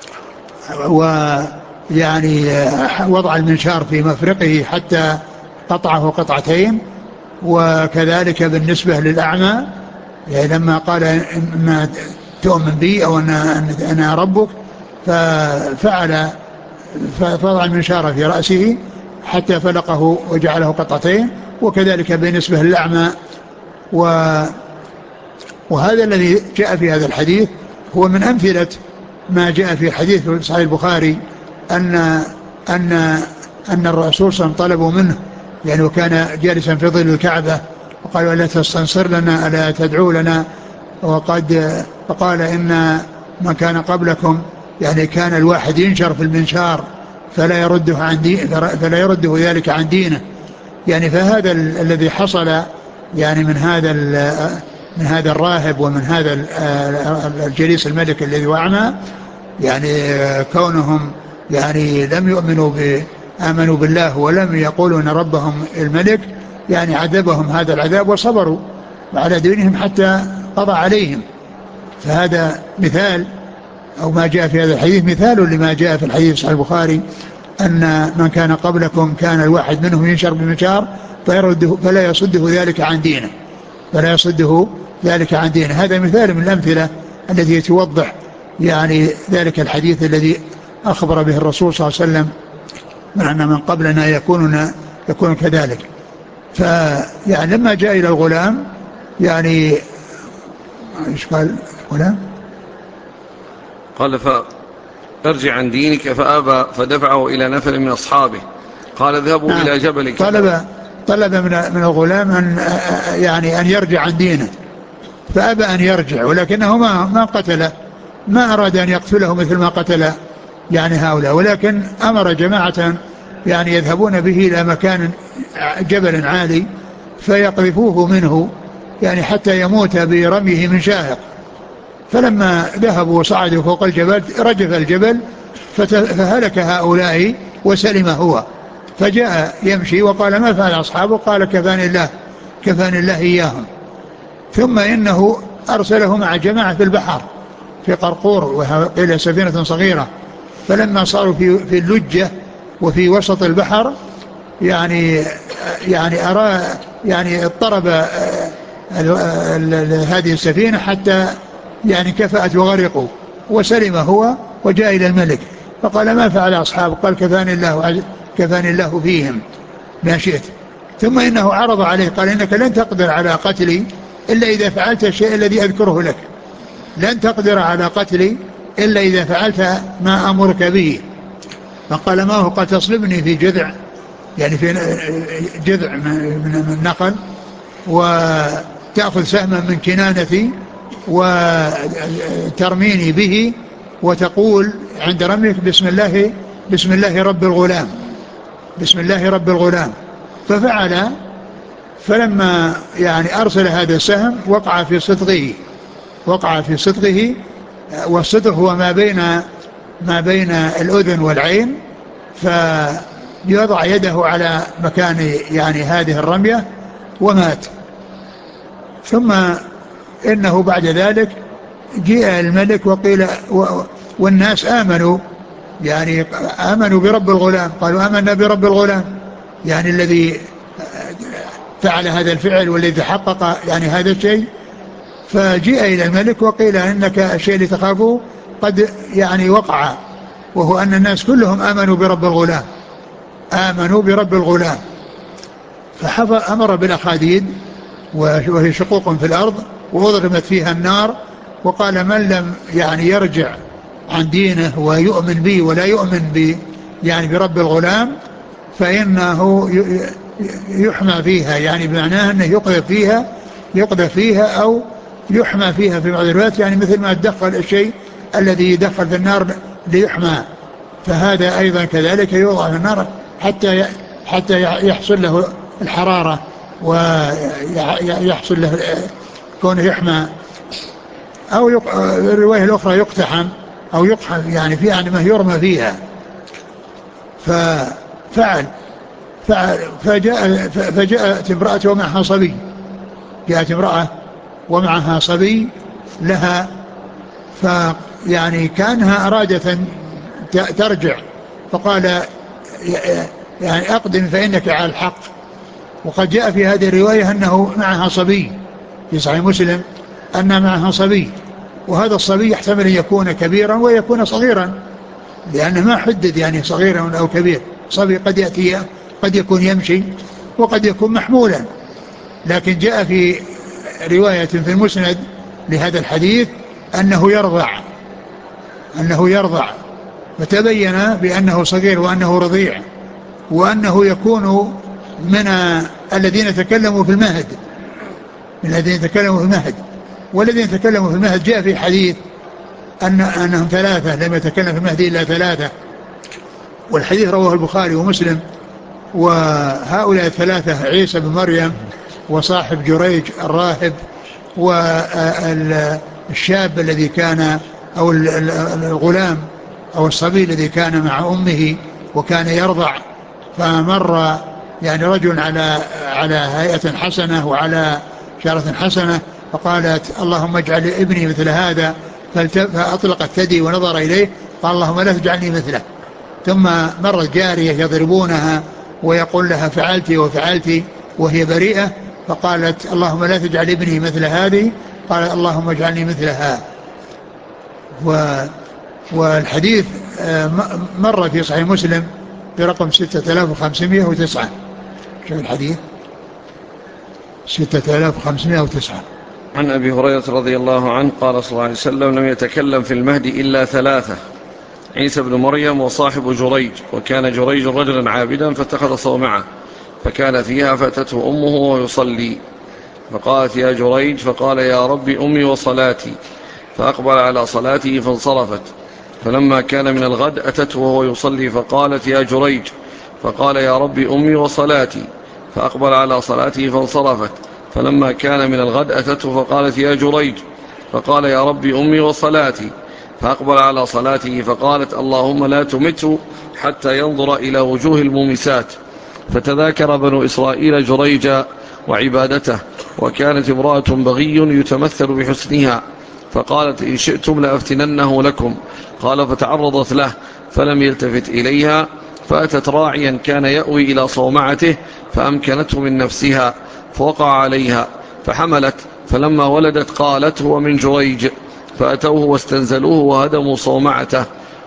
ويعني وضع المنشار في مفرقه حتى قطعه قطعتين. وكذلك بالنسبة للأعمى يعني لما قال ما تؤمن بي أو أنا ربك، ففعل فوضع المنشار في رأسه حتى فلقه وجعله قطعتين. وكذلك بالنسبة للأعمى. وهذا الذي جاء في هذا الحديث هو من أمثلة ما جاء في حديث صحيح البخاري أن الرسول صلى الله عليه وسلم طلبوا منه يعني وكان جالسا في ظل الكعبة وقالوا ألا تستنصر لنا ألا تدعو لنا، فقال إن من كان قبلكم يعني كان الواحد ينشر في المنشار فلا يرده ذلك عن دينه. يعني فهذا الذي حصل يعني من هذا الراهب ومن هذا الجليس الملك الذي هو أعمى، يعني كونهم يعني لم يؤمنوا آمنوا بالله ولم يقولوا أن ربهم الملك، يعني عذبهم هذا العذاب وصبروا على دينهم حتى قضى عليهم. فهذا مثال أو ما جاء في هذا الحديث مثال لما جاء في الحديث صحيح البخاري أن من كان قبلكم كان الواحد منهم ينشر بمنشار فلا يصده ذلك عن دينه، فلا يصده ذلك عن دينه. هذا مثال من الأمثلة التي توضح يعني ذلك الحديث الذي أخبر به الرسول صلى الله عليه وسلم من أن من قبلنا يكون كذلك. فيعني لما جاء إلى الغلام يعني إيش قال الغلام؟ قال فارجع عن دينك فأبى فدفعه إلى نفر من أصحابه قال اذهبوا إلى جبل طلب من الغلام أن يرجع عن دينه، فأبى أن يرجع، ولكنه ما قتله، ما أراد أن يقتله مثل ما قتل يعني هؤلاء، ولكن أمر جماعة يعني يذهبون به إلى مكان جبل عالي فيقذفوه منه يعني حتى يموت برميه من شاهق. فلما ذهبوا وصعدوا فوق الجبل رجف الجبل فهلك هؤلاء وسلم هو. فجاء يمشي وقال ما فعل أصحابه؟ قال كفاني الله إياهم. ثم إنه أرسله مع جماعة في البحر في قرقور وقيل سفينة صغيرة. فلما صاروا في اللجة وفي وسط البحر يعني اضطرب هذه السفينة حتى يعني كفأت وغرقوا، وسلم هو وجاء إلى الملك فقال ما فعل أصحابه؟ قال كفاني الله فيهم ما شئت. ثم إنه عرض عليه قال إنك لن تقدر على قتلي إلا إذا فعلت الشيء الذي أذكره لك، لن تقدر على قتلي إلا إذا فعلت ما أمرك به. فقال ما هو؟ قال تصلبني في جذع، يعني في جذع من نخل، وتأخذ سهما من كنانتي وترميني به وتقول عند رميك بسم الله رب الغلام، بسم الله رب الغلام. ففعل. فلما يعني أرسل هذا السهم وقع في صدغه، والصدغ هو ما بين الأذن والعين، فيضع يده على مكان يعني هذه الرمية ومات. ثم إنه بعد ذلك جاء الملك وقيل والناس آمنوا، يعني آمنوا برب الغلام، قالوا آمنا برب الغلام، يعني الذي فعل هذا الفعل والذي تحقق يعني هذا الشيء. فجاء إلى الملك وقيل إنك الشيء اللي تخافه قد يعني وقع، وهو أن الناس كلهم آمنوا برب الغلام. فأمر بالأخاديد وهي شقوق في الأرض وأضرمت فيها النار، وقال من لم يعني يرجع عن دينه ويؤمن بي ولا يؤمن يعني برب الغلام فإنه يحمى فيها، يعني بمعناه أنه يقذف فيها أو يحمى فيها في بعض الروايات، يعني مثل ما تدخل الشيء الذي يدخل في النار ليحمى، فهذا أيضا كذلك يوضع في النار حتى يحصل له الحرارة ويحصل له كونه يحمى. أو الرواية الأخرى يقتحم أو يقحم، يعني في ما يرمى فيها. ففعل فجاءت امرأة ومعها صبي، جاءت امرأة ومعها صبي لها، فيعني كانها أرادت ترجع، فقال يعني أقدم فإنك على الحق. وقد جاء في هذه الرواية أنه معها صبي في صحيح مسلم، أن معها صبي، وهذا الصبي يحتمل أن يكون كبيرا ويكون صغيرا، لأنه ما حدد يعني صغيرا أو كبير. صبي قد يكون يمشي وقد يكون محمولا، لكن جاء في رواية في المسند لهذا الحديث أنه يرضع، فتبين بأنه صغير وأنه رضيع، وأنه يكون من الذين تكلموا في المهد، والذين تكلموا في المهد جاء في حديث أنهم ثلاثة، لم يتكلم في المهد إلا ثلاثة، والحديث رواه البخاري ومسلم. وهؤلاء الثلاثة عيسى بن مريم وصاحب جريج الراهب والشاب الذي كان أو الغلام أو الصبي الذي كان مع أمه وكان يرضع. فمر يعني رجل على هيئة حسنة وعلى شارة حسنة، فقالت اللهم اجعل ابني مثل هذا، فأطلقت ثدي ونظر إليه قال اللهم لا تجعلني مثله. ثم مرت جارية يضربونها ويقول لها فعلت وهي بريئة، فقالت اللهم لا تجعل ابني مثل هذه، قال اللهم اجعلني مثلها. والحديث مر في صحيح مسلم برقم 6509. شوف الحديث 6509 عن أبي هريرة رضي الله عنه قال صلى الله عليه وسلم لم يتكلم في المهد إلا ثلاثة: عيسى بن مريم وصاحب جريج، وكان جريج رجلا عابدا فاتخذ صومعة فكان فيها فأتته أمه وهو يصلي فقالت يا جريج، فقال يا رب أمي وصلاتي، فأقبل على صلاته فانصرفت. فلما كان من الغد أتته وهو يصلي فقالت يا جريج، فقال يا رب أمي وصلاتي، فأقبل على صلاته فانصرفت. فلما كان من الغد أتته فقالت يا جريج، فقال يا رب أمي وصلاتي، فأقبل على صلاته فقالت اللهم لا تمته حتى ينظر إلى وجوه المومسات. فتذاكر بنو إسرائيل جريج وعبادته، وكانت امرأة بغي يتمثل بحسنها، فقالت إن شئتم لأفتننه لكم. قال فتعرضت له فلم يلتفت إليها، فأتت راعيا كان يأوي إلى صومعته فأمكنته من نفسها فوقع عليها فحملت، فلما ولدت قالت هو من جريج، فأتوه واستنزلوه وهدموا صومعته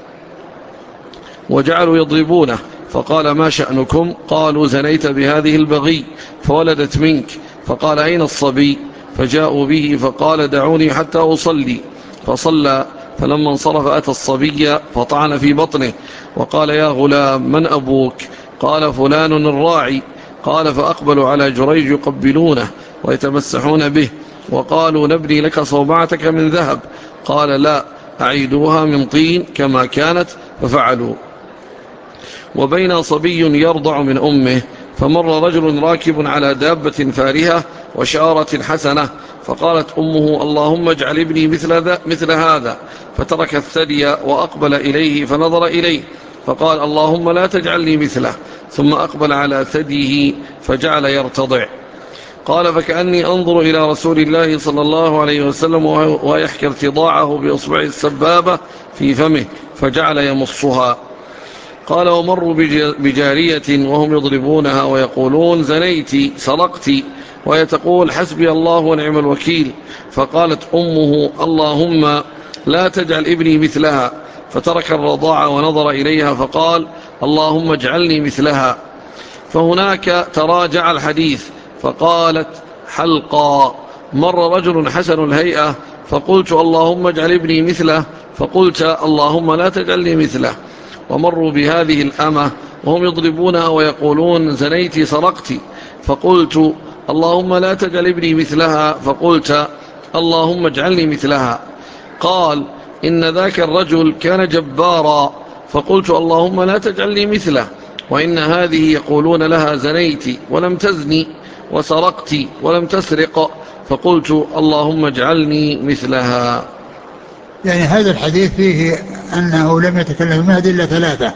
وجعلوا يضربونه، فقال ما شأنكم؟ قالوا زنيت بهذه البغي فولدت منك. فقال أين الصبي؟ فجاءوا به فقال دعوني حتى أصلي، فصلى، فلما انصرف أتى الصبي فطعن في بطنه وقال يا غلام من أبوك؟ قال فلان الراعي. قال فأقبلوا على جريج يقبلونه ويتمسحون به وقالوا نبني لك صومعتك من ذهب. قال لا، أعيدوها من طين كما كانت، ففعلوا. وبين صبي يرضع من أمه، فمر رجل راكب على دابة فارهة وشارة حسنة، فقالت أمه اللهم اجعل ابني مثل هذا، فترك الثدي وأقبل إليه فنظر إليه فقال اللهم لا تجعلني مثله، ثم أقبل على ثديه فجعل يرتضع. قال فكأني أنظر إلى رسول الله صلى الله عليه وسلم ويحكي ارتضاعه بأصبع السبابة في فمه فجعل يمصها. قال ومروا بجارية وهم يضربونها ويقولون زنيت سرقت، وهي تقول حسبي الله ونعم الوكيل. فقالت أمه اللهم لا تجعل ابني مثلها، فترك الرضاعة ونظر إليها فقال اللهم اجعلني مثلها. فهناك تراجع الحديث، فقالت حلقا مر رجل حسن الهيئة فقلت اللهم اجعل ابني مثله، فقلت اللهم لا تجعلني مثله. ومروا بهذه الأمة وهم يضربونها ويقولون زنيت سرقت، فقلت اللهم لا تجعل ابني مثلها، فقلت اللهم اجعلني مثلها. قال إن ذاك الرجل كان جبارا، فقلت اللهم لا تجعلني مثله، وإن هذه يقولون لها زنيت ولم تزني، وسرقت ولم تسرق، فقلت اللهم اجعلني مثلها. يعني هذا الحديث فيه أنه لم يتكلم المهد إلا ثلاثة،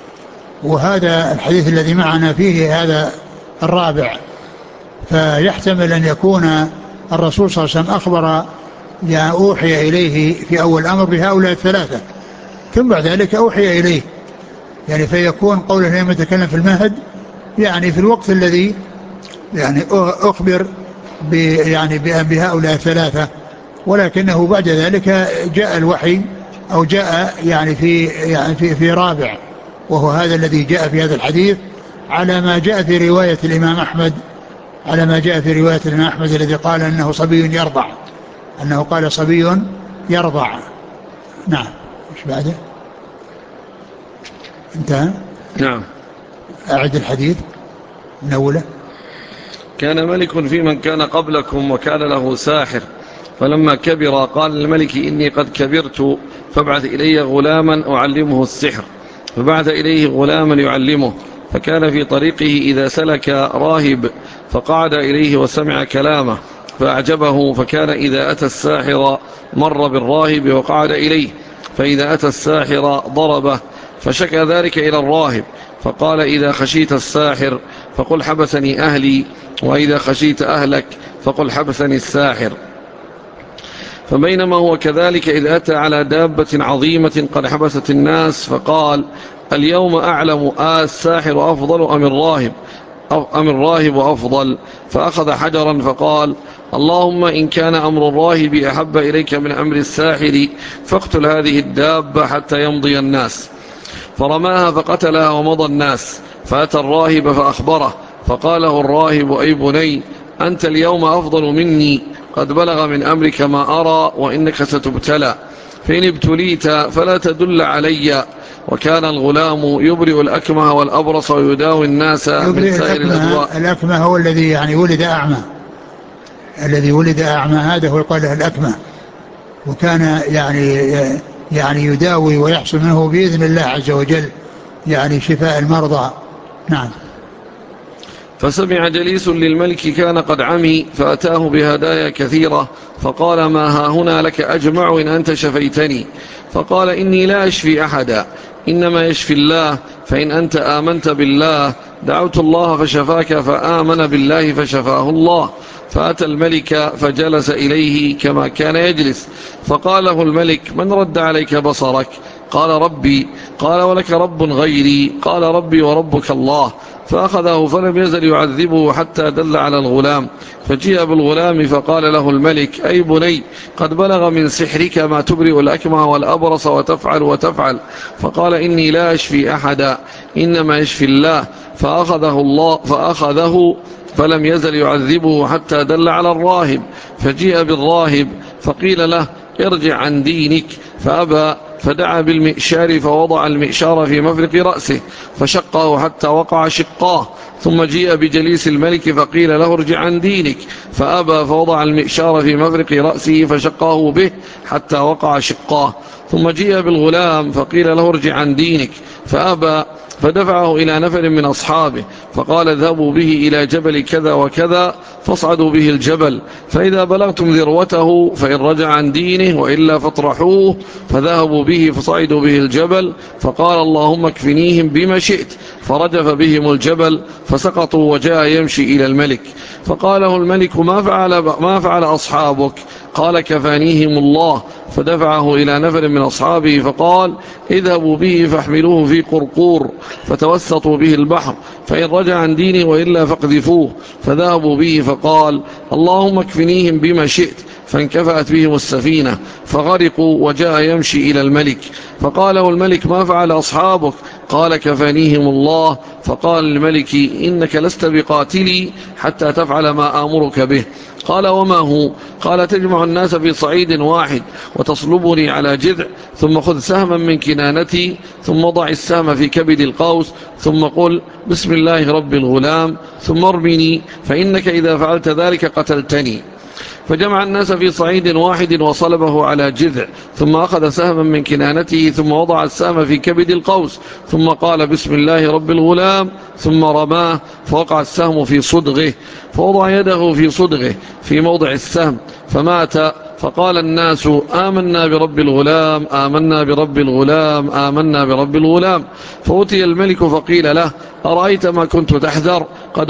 وهذا الحديث الذي معنا فيه هذا الرابع، فيحتمل أن يكون الرسول صلى الله عليه وسلم أخبر يعني أوحي إليه في أول الأمر بهؤلاء الثلاثة، ثم بعد ذلك أوحي إليه، يعني فيكون قوله لم يتكلم في المهد يعني في الوقت الذي يعني أخبر يعني بهؤلاء الثلاثة، ولكنه بعد ذلك جاء الوحي أو جاء يعني في رابع، وهو هذا الذي جاء في هذا الحديث على ما جاء في رواية الإمام أحمد، على ما جاء في رواية الإمام أحمد الذي قال أنه صبي يرضع، أنه قال صبي يرضع. نعم. ايش بعده؟ انتهى. نعم. أعد الحديث من أوله. كان ملك في من كان قبلكم وكان له ساحر، فلما كبر قال للملك إني قد كبرت فابعث إلي غلاما أعلمه السحر، فبعث إليه غلاما يعلمه. فكان في طريقه إذا سلك راهب فقعد إليه وسمع كلامه فأعجبه، فكان إذا أتى الساحر مر بالراهب وقعد إليه، فإذا أتى الساحر ضربه، فشكى ذلك إلى الراهب فقال إذا خشيت الساحر فقل حبسني أهلي، وإذا خشيت أهلك فقل حبسني الساحر. فبينما هو كذلك إذ أتى على دابة عظيمة قد حبست الناس فقال اليوم أعلم الساحر أفضل أم الراهب أفضل؟ فأخذ حجرا فقال اللهم إن كان أمر الراهب أحب إليك من أمر الساحر فاقتل هذه الدابة حتى يمضي الناس. فرماها فقتلها ومضى الناس، فأتى الراهب فأخبره، فقاله الراهب أي بني أنت اليوم أفضل مني، قد بلغ من أمرك ما أرى وإنك ستبتلى، فإن ابتليت فلا تدل علي. وكان الغلام يبرئ الأكمه والأبرص ويداوي الناس من سائر الأدواء. الأكمه هو الذي يعني ولد أعمى، الذي ولد أعمى هذا هو قال الأكمه، وكان يعني يداوي ويحصل منه بإذن الله عز وجل يعني شفاء المرضى. نعم. فسمع جليس للملك كان قد عمي فأتاه بهدايا كثيرة فقال ما ها هنا لك أجمع إن أنت شفيتني. فقال إني لا أشفي أحدا إنما يشفي الله، فإن أنت آمنت بالله دعوت الله فشفاك فآمن بالله فشفاه الله. فأتى الملك فجلس إليه كما كان يجلس، فقال له الملك من رد عليك بصرك؟ قال ربي. قال ولك رب غيري؟ قال ربي وربك الله. فأخذه فلم يزل يعذبه حتى دل على الغلام، فجيء بالغلام فقال له الملك أي بني قد بلغ من سحرك ما تبرئ الأكمه والأبرص وتفعل وتفعل. فقال إني لا أشفي أحدا إنما يشفي الله. فأخذه فلم يزل يعذبه حتى دل على الراهب، فجيء بالراهب فقيل له ارجع عن دينك فأبى، فدعا بالمئشار فوضع المئشار في مفرق رأسه فشقه حتى وقع شقاه. ثم جيء بجليس الملك فقيل له ارجع عن دينك فأبى، فوضع المئشار في مفرق رأسه فشقه به حتى وقع شقاه. ثم جيء بالغلام فقيل له ارجع عن دينك فأبى، فدفعه إلى نفر من أصحابه فقال اذهبوا به إلى جبل كذا وكذا فاصعدوا به الجبل، فإذا بلغتم ذروته فإن رجع عن دينه وإلا فاطرحوه. فذهبوا به فصعدوا به الجبل، فقال اللهم اكفنيهم بما شئت، فرجف بهم الجبل فسقطوا وجاء يمشي إلى الملك. فقال له الملك ما فعل أصحابك؟ قال كفانيهم الله. فدفعه إلى نفر من أصحابه فقال اذهبوا به فاحملوه في قرقور فتوسطوا به البحر، فإن رجع عن دينه وإلا فاقذفوه. فذهبوا به فقال اللهم اكفنيهم بما شئت، فانكفأت بهم السفينة فغرقوا وجاء يمشي إلى الملك. فقال له الملك ما فعل أصحابك؟ قال كفانيهم الله. فقال الملك إنك لست بقاتلي حتى تفعل ما آمرك به. قال وما هو؟ قال تجمع الناس في صعيد واحد وتصلبني على جذع، ثم خذ سهما من كنانتي ثم ضع السهم في كبد القوس ثم قل بسم الله رب الغلام ثم ارمني، فإنك إذا فعلت ذلك قتلتني. فجمع الناس في صعيد واحد وصلبه على جذع، ثم أخذ سهما من كنانته ثم وضع السهم في كبد القوس ثم قال بسم الله رب الغلام ثم رماه فوقع السهم في صدغه، فوضع يده في صدغه في موضع السهم فمات. فقال الناس آمنا برب الغلام آمنا برب الغلام آمنا برب الغلام. فأتي الملك فقيل له أرأيت ما كنت تحذر؟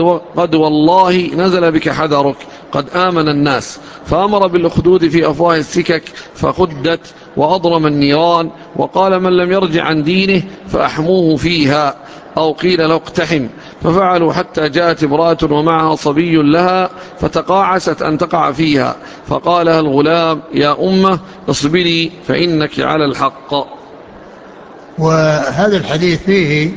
قد والله نزل بك حذرك، قد آمن الناس. فأمر بالأخدود في أفواه السكك فخدت وأضرم النيران، وقال من لم يرجع عن دينه فأحموه فيها، أو قيل له اقتحم. ففعلوا حتى جاءت امرأة ومعها صبي لها فتقاعست أن تقع فيها، فقالها الغلام يا أمه اصبري فإنك على الحق. وهذا الحديث فيه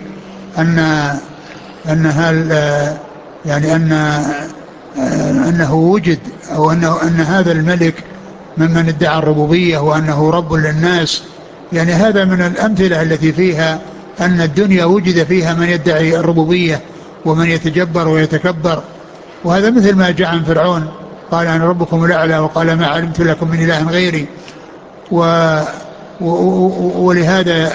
أن يعني أنه وجد، أو أن هذا الملك ممن ادعى الربوبية وأنه رب للناس. يعني هذا من الأمثلة التي فيها أن الدنيا وجد فيها من يدعي الربوبية ومن يتجبر ويتكبر. وهذا مثل ما جاء عن فرعون قال أنا ربكم الأعلى وقال ما علمت لكم من إله غيري. ولهذا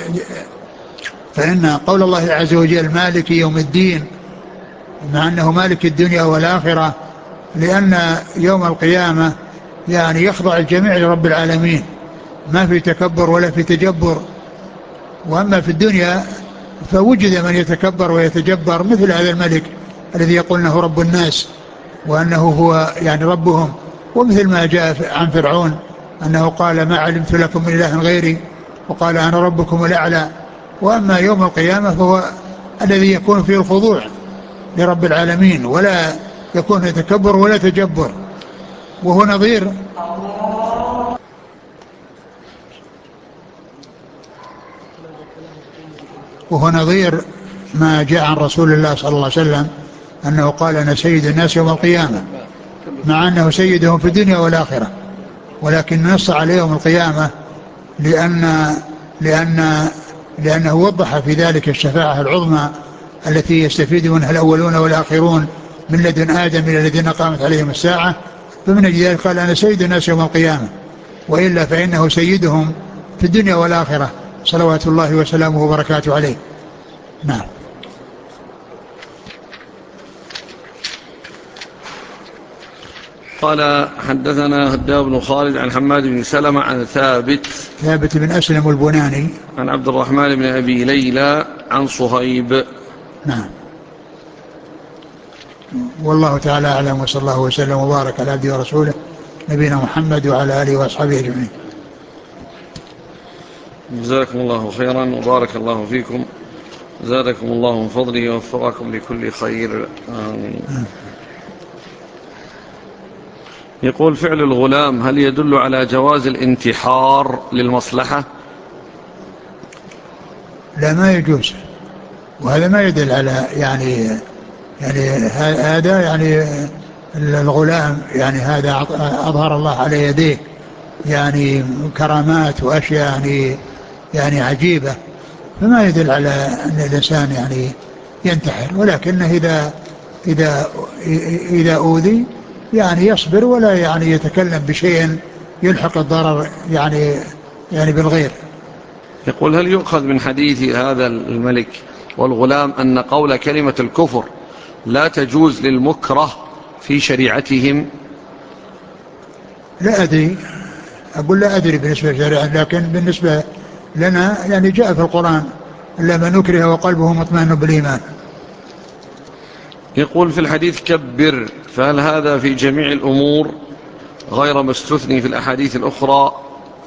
فإن قول الله عز وجل مالك يوم الدين مع أنه مالك الدنيا والآخرة، لأن يوم القيامة يعني يخضع الجميع لرب العالمين، ما في تكبر ولا في تجبر. وأما في الدنيا فوجد من يتكبر ويتجبر مثل هذا الملك الذي يقول أنه رب الناس وأنه هو يعني ربهم، ومثل ما جاء عن فرعون أنه قال ما علمت لكم من إله غيري وقال أنا ربكم الأعلى. وأما يوم القيامة فهو الذي يكون فيه الخضوع لرب العالمين ولا يكون يتكبر ولا تجبر. وهو نظير ما جاء عن رسول الله صلى الله عليه وسلم أنه قال أنا سيد الناس يوم القيامة، مع أنه سيدهم في الدنيا والآخرة، ولكن نص عليه يوم القيامة لأن لأنه وضح في ذلك الشفاعة العظمى التي يستفيد منها الأولون والآخرون من لدن آدم إلى الذين قامت عليهم الساعة. فمن أجل ذلك قال أنا سيد الناس يوم القيامة، وإلا فإنه سيدهم في الدنيا والآخرة صلوات الله وسلامه وبركاته عليه. نعم. قال حدثنا هداب بن خالد عن حماد بن سلمة عن ثابت بن أسلم البناني عن عبد الرحمن بن أبي ليلى عن صهيب. نعم. والله تعالى أعلم، وصلى الله وسلم وبارك على عبده ورسوله نبينا محمد وعلى آله وأصحابه أجمعين. جزاكم الله خيرا وبارك الله فيكم، زادكم الله من فضله ووفقكم لكل خير، آمين. يقول فعل الغلام هل يدل على جواز الانتحار للمصلحة؟ لا، ما يجوز، وهذا ما يدل على يعني هذا يعني الغلام يعني هذا أظهر الله على يديه يعني كرامات وأشياء يعني عجيبة، فما يدل على أن الإنسان يعني ينتحر، ولكنه إذا أوذي يعني يصبر ولا يعني يتكلم بشيء يلحق الضرر يعني بالغير. يقول هل يؤخذ من حديث هذا الملك والغلام أن قول كلمة الكفر لا تجوز للمكره في شريعتهم؟ لا أدري، أقول لا أدري بالنسبة للشريعة، لكن بالنسبة لنا يعني جاء في القرآن إلا من أكره وقلبه مطمئن بالإيمان. يقول في الحديث كبر، فهل هذا في جميع الأمور غير ما استثني في الأحاديث الأخرى؟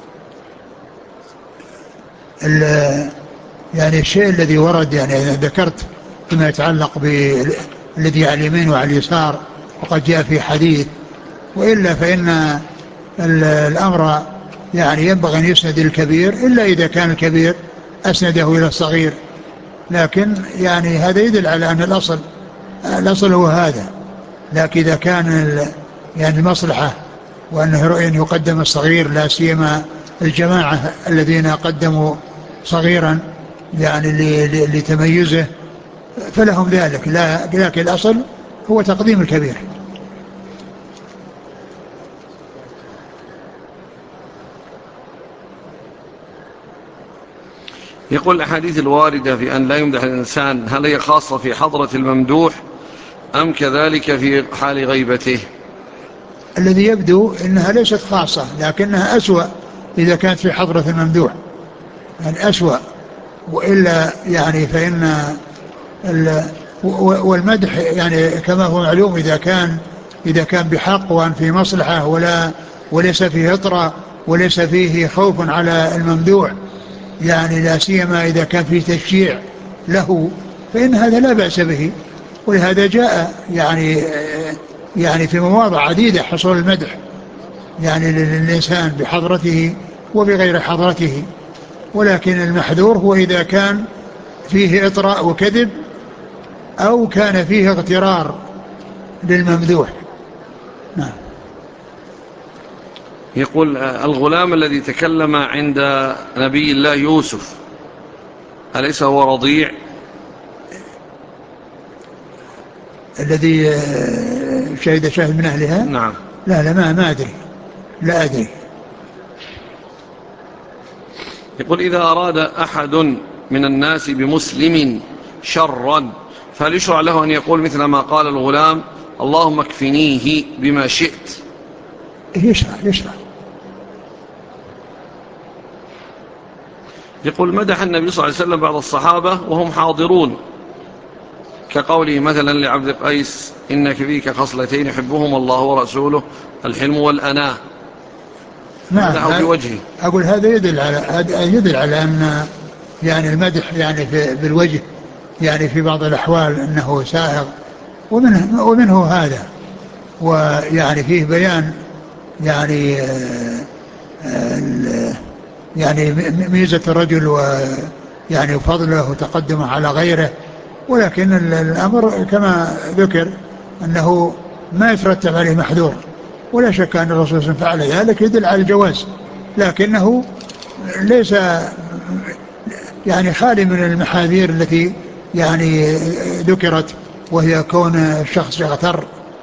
يعني الشيء الذي ورد يعني ذكرت فيما يتعلق بالذي على اليمين وعلى اليسار وقد جاء في حديث، وإلا فإن الأمر يعني ينبغي أن يسند الكبير إلا إذا كان الكبير أسنده إلى الصغير، لكن يعني هذا يدل على أن الأصل هو هذا، لكن إذا كان يعني المصلحة وأنه أن يقدم الصغير لا سيما الجماعة الذين قدموا صغيرا يعني لتميزه فلهم ذلك، لكن الأصل هو تقديم الكبير. يقول الأحاديث الواردة في أن لا يمدح الإنسان هل هي خاصة في حضرة الممدوح أم كذلك في حال غيبته؟ الذي يبدو أنها ليست خاصة لكنها أسوأ إذا كانت في حضرة الممدوح، يعني أسوأ، وإلا يعني فإن والمدح يعني كما هو معلوم إذا كان بحق وأن في مصلحة وليس فيه إطراء وليس فيه خوف على الممدوح، يعني لا سيما إذا كان فيه تشجيع له فإن هذا لا بأس به. ولهذا جاء يعني في مواضع عديدة حصول المدح يعني للإنسان بحضرته وبغير حضرته، ولكن المحذور هو إذا كان فيه إطراء وكذب أو كان فيه اغترار للممدوح. نعم. يقول الغلام الذي تكلم عند نبي الله يوسف أليس هو رضيع؟ الذي شهد من أهلها. نعم. لا ما أدري، لا أدري. يقول إذا أراد أحد من الناس بمسلم شرا فهل يشرع له أن يقول مثل ما قال الغلام اللهم اكفنيه بما شئت؟ يشرع. يقول مدح النبي صلى الله عليه وسلم بعض الصحابة وهم حاضرون كقوله مثلا لعبد قيس إنك فيك خصلتين يحبهم الله ورسوله الحلم والأناة، مدحه في وجهه. أقول هذا يدل على أن يعني المدح يعني بالوجه يعني في بعض الأحوال أنه سائغ، ومنه هذا، ويعني فيه بيان يعني يعني ميزة الرجل ويعني فضله وتقدمه على غيره، ولكن الأمر كما ذكر أنه ما يترتب عليه محذور، ولا شك أن الرسول صلى الله عليه وسلم فعل ذلك يدل على الجواز، لكنه ليس يعني خالي من المحاذير التي يعني ذكرت، وهي كون الشخص يغتر.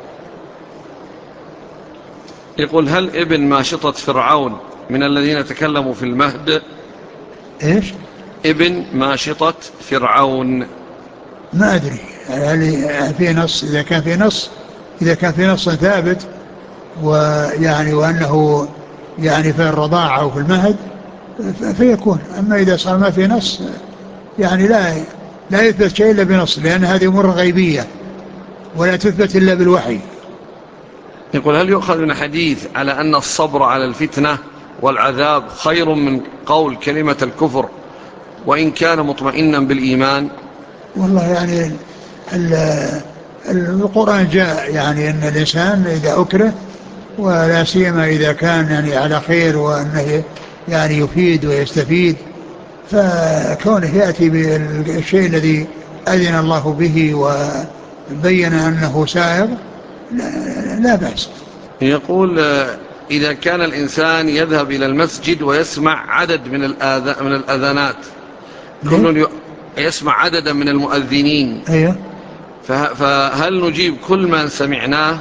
يقول هل ابن ماشطة فرعون من الذين تكلموا في المهد؟ ايش؟ ابن ماشطة فرعون ما أدري، هل في نص؟ إذا كان في نص ثابت ويعني وأنه يعني في الرضاعة أو في المهد فيكون. أما إذا صار ما في نص يعني لا يثبت شيء إلا بنص، لأن هذه أمور غيبية ولا تثبت إلا بالوحي. يقول: هل يؤخذ من حديث على أن الصبر على الفتنة والعذاب خير من قول كلمة الكفر وإن كان مطمئنا بالإيمان؟ والله يعني القرآن جاء يعني أن الإنسان إذا أكره، ولا سيما إذا كان يعني على خير وأنه يعني يفيد ويستفيد، فكونه يأتي بالشيء الذي أذن الله به وبين أنه سائغ لا بأس. يقول: إذا كان الإنسان يذهب إلى المسجد ويسمع عدد من الأذانات، كل يسمع عددا من المؤذنين، أيه. فهل نجيب كل ما سمعناه؟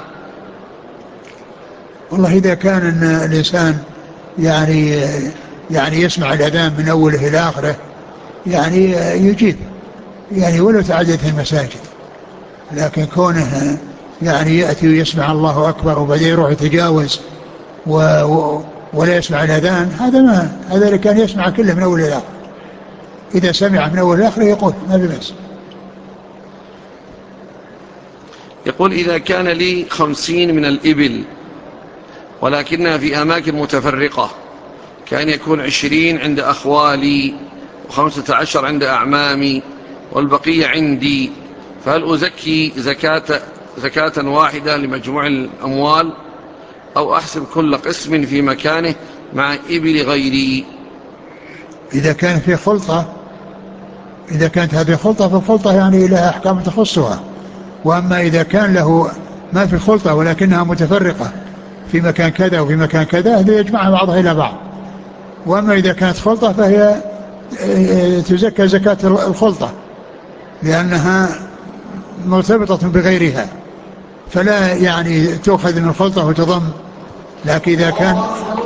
والله إذا كان إن الإنسان يعني يسمع الأذان من أوله إلى آخره يعني يجيب، يعني ولو تعددت المساجد. لكن كونه يعني يأتي ويسمع الله أكبر وبعدين يروح يتجاوز ولا يسمع الأذان، هذا اللي كان يسمع كله من أول إلى آخر. إذا سمع من أول إلى آخر يقول ما في بأس. يقول: إذا كان لي 50 من الإبل ولكنها في أماكن متفرقة، كان يكون 20 عند أخوالي و15 عند أعمامي والبقية عندي، فهل أزكي زكاة واحدة لمجموع الأموال أو أحسب كل قسم في مكانه مع إبل غيري؟ إذا كان في خلطة، إذا كانت هذه خلطة فالخلطة يعني لها أحكام تخصها. وأما إذا كان له ما في خلطة ولكنها متفرقة في مكان كذا وفي مكان كذا، هذا يجمعها بعضها إلى بعض. وأما إذا كانت خلطة فهي تزكى زكاة الخلطة لأنها مرتبطة بغيرها، فلا يعني تؤخذ من الخلطة وتضم. لكن إذا كان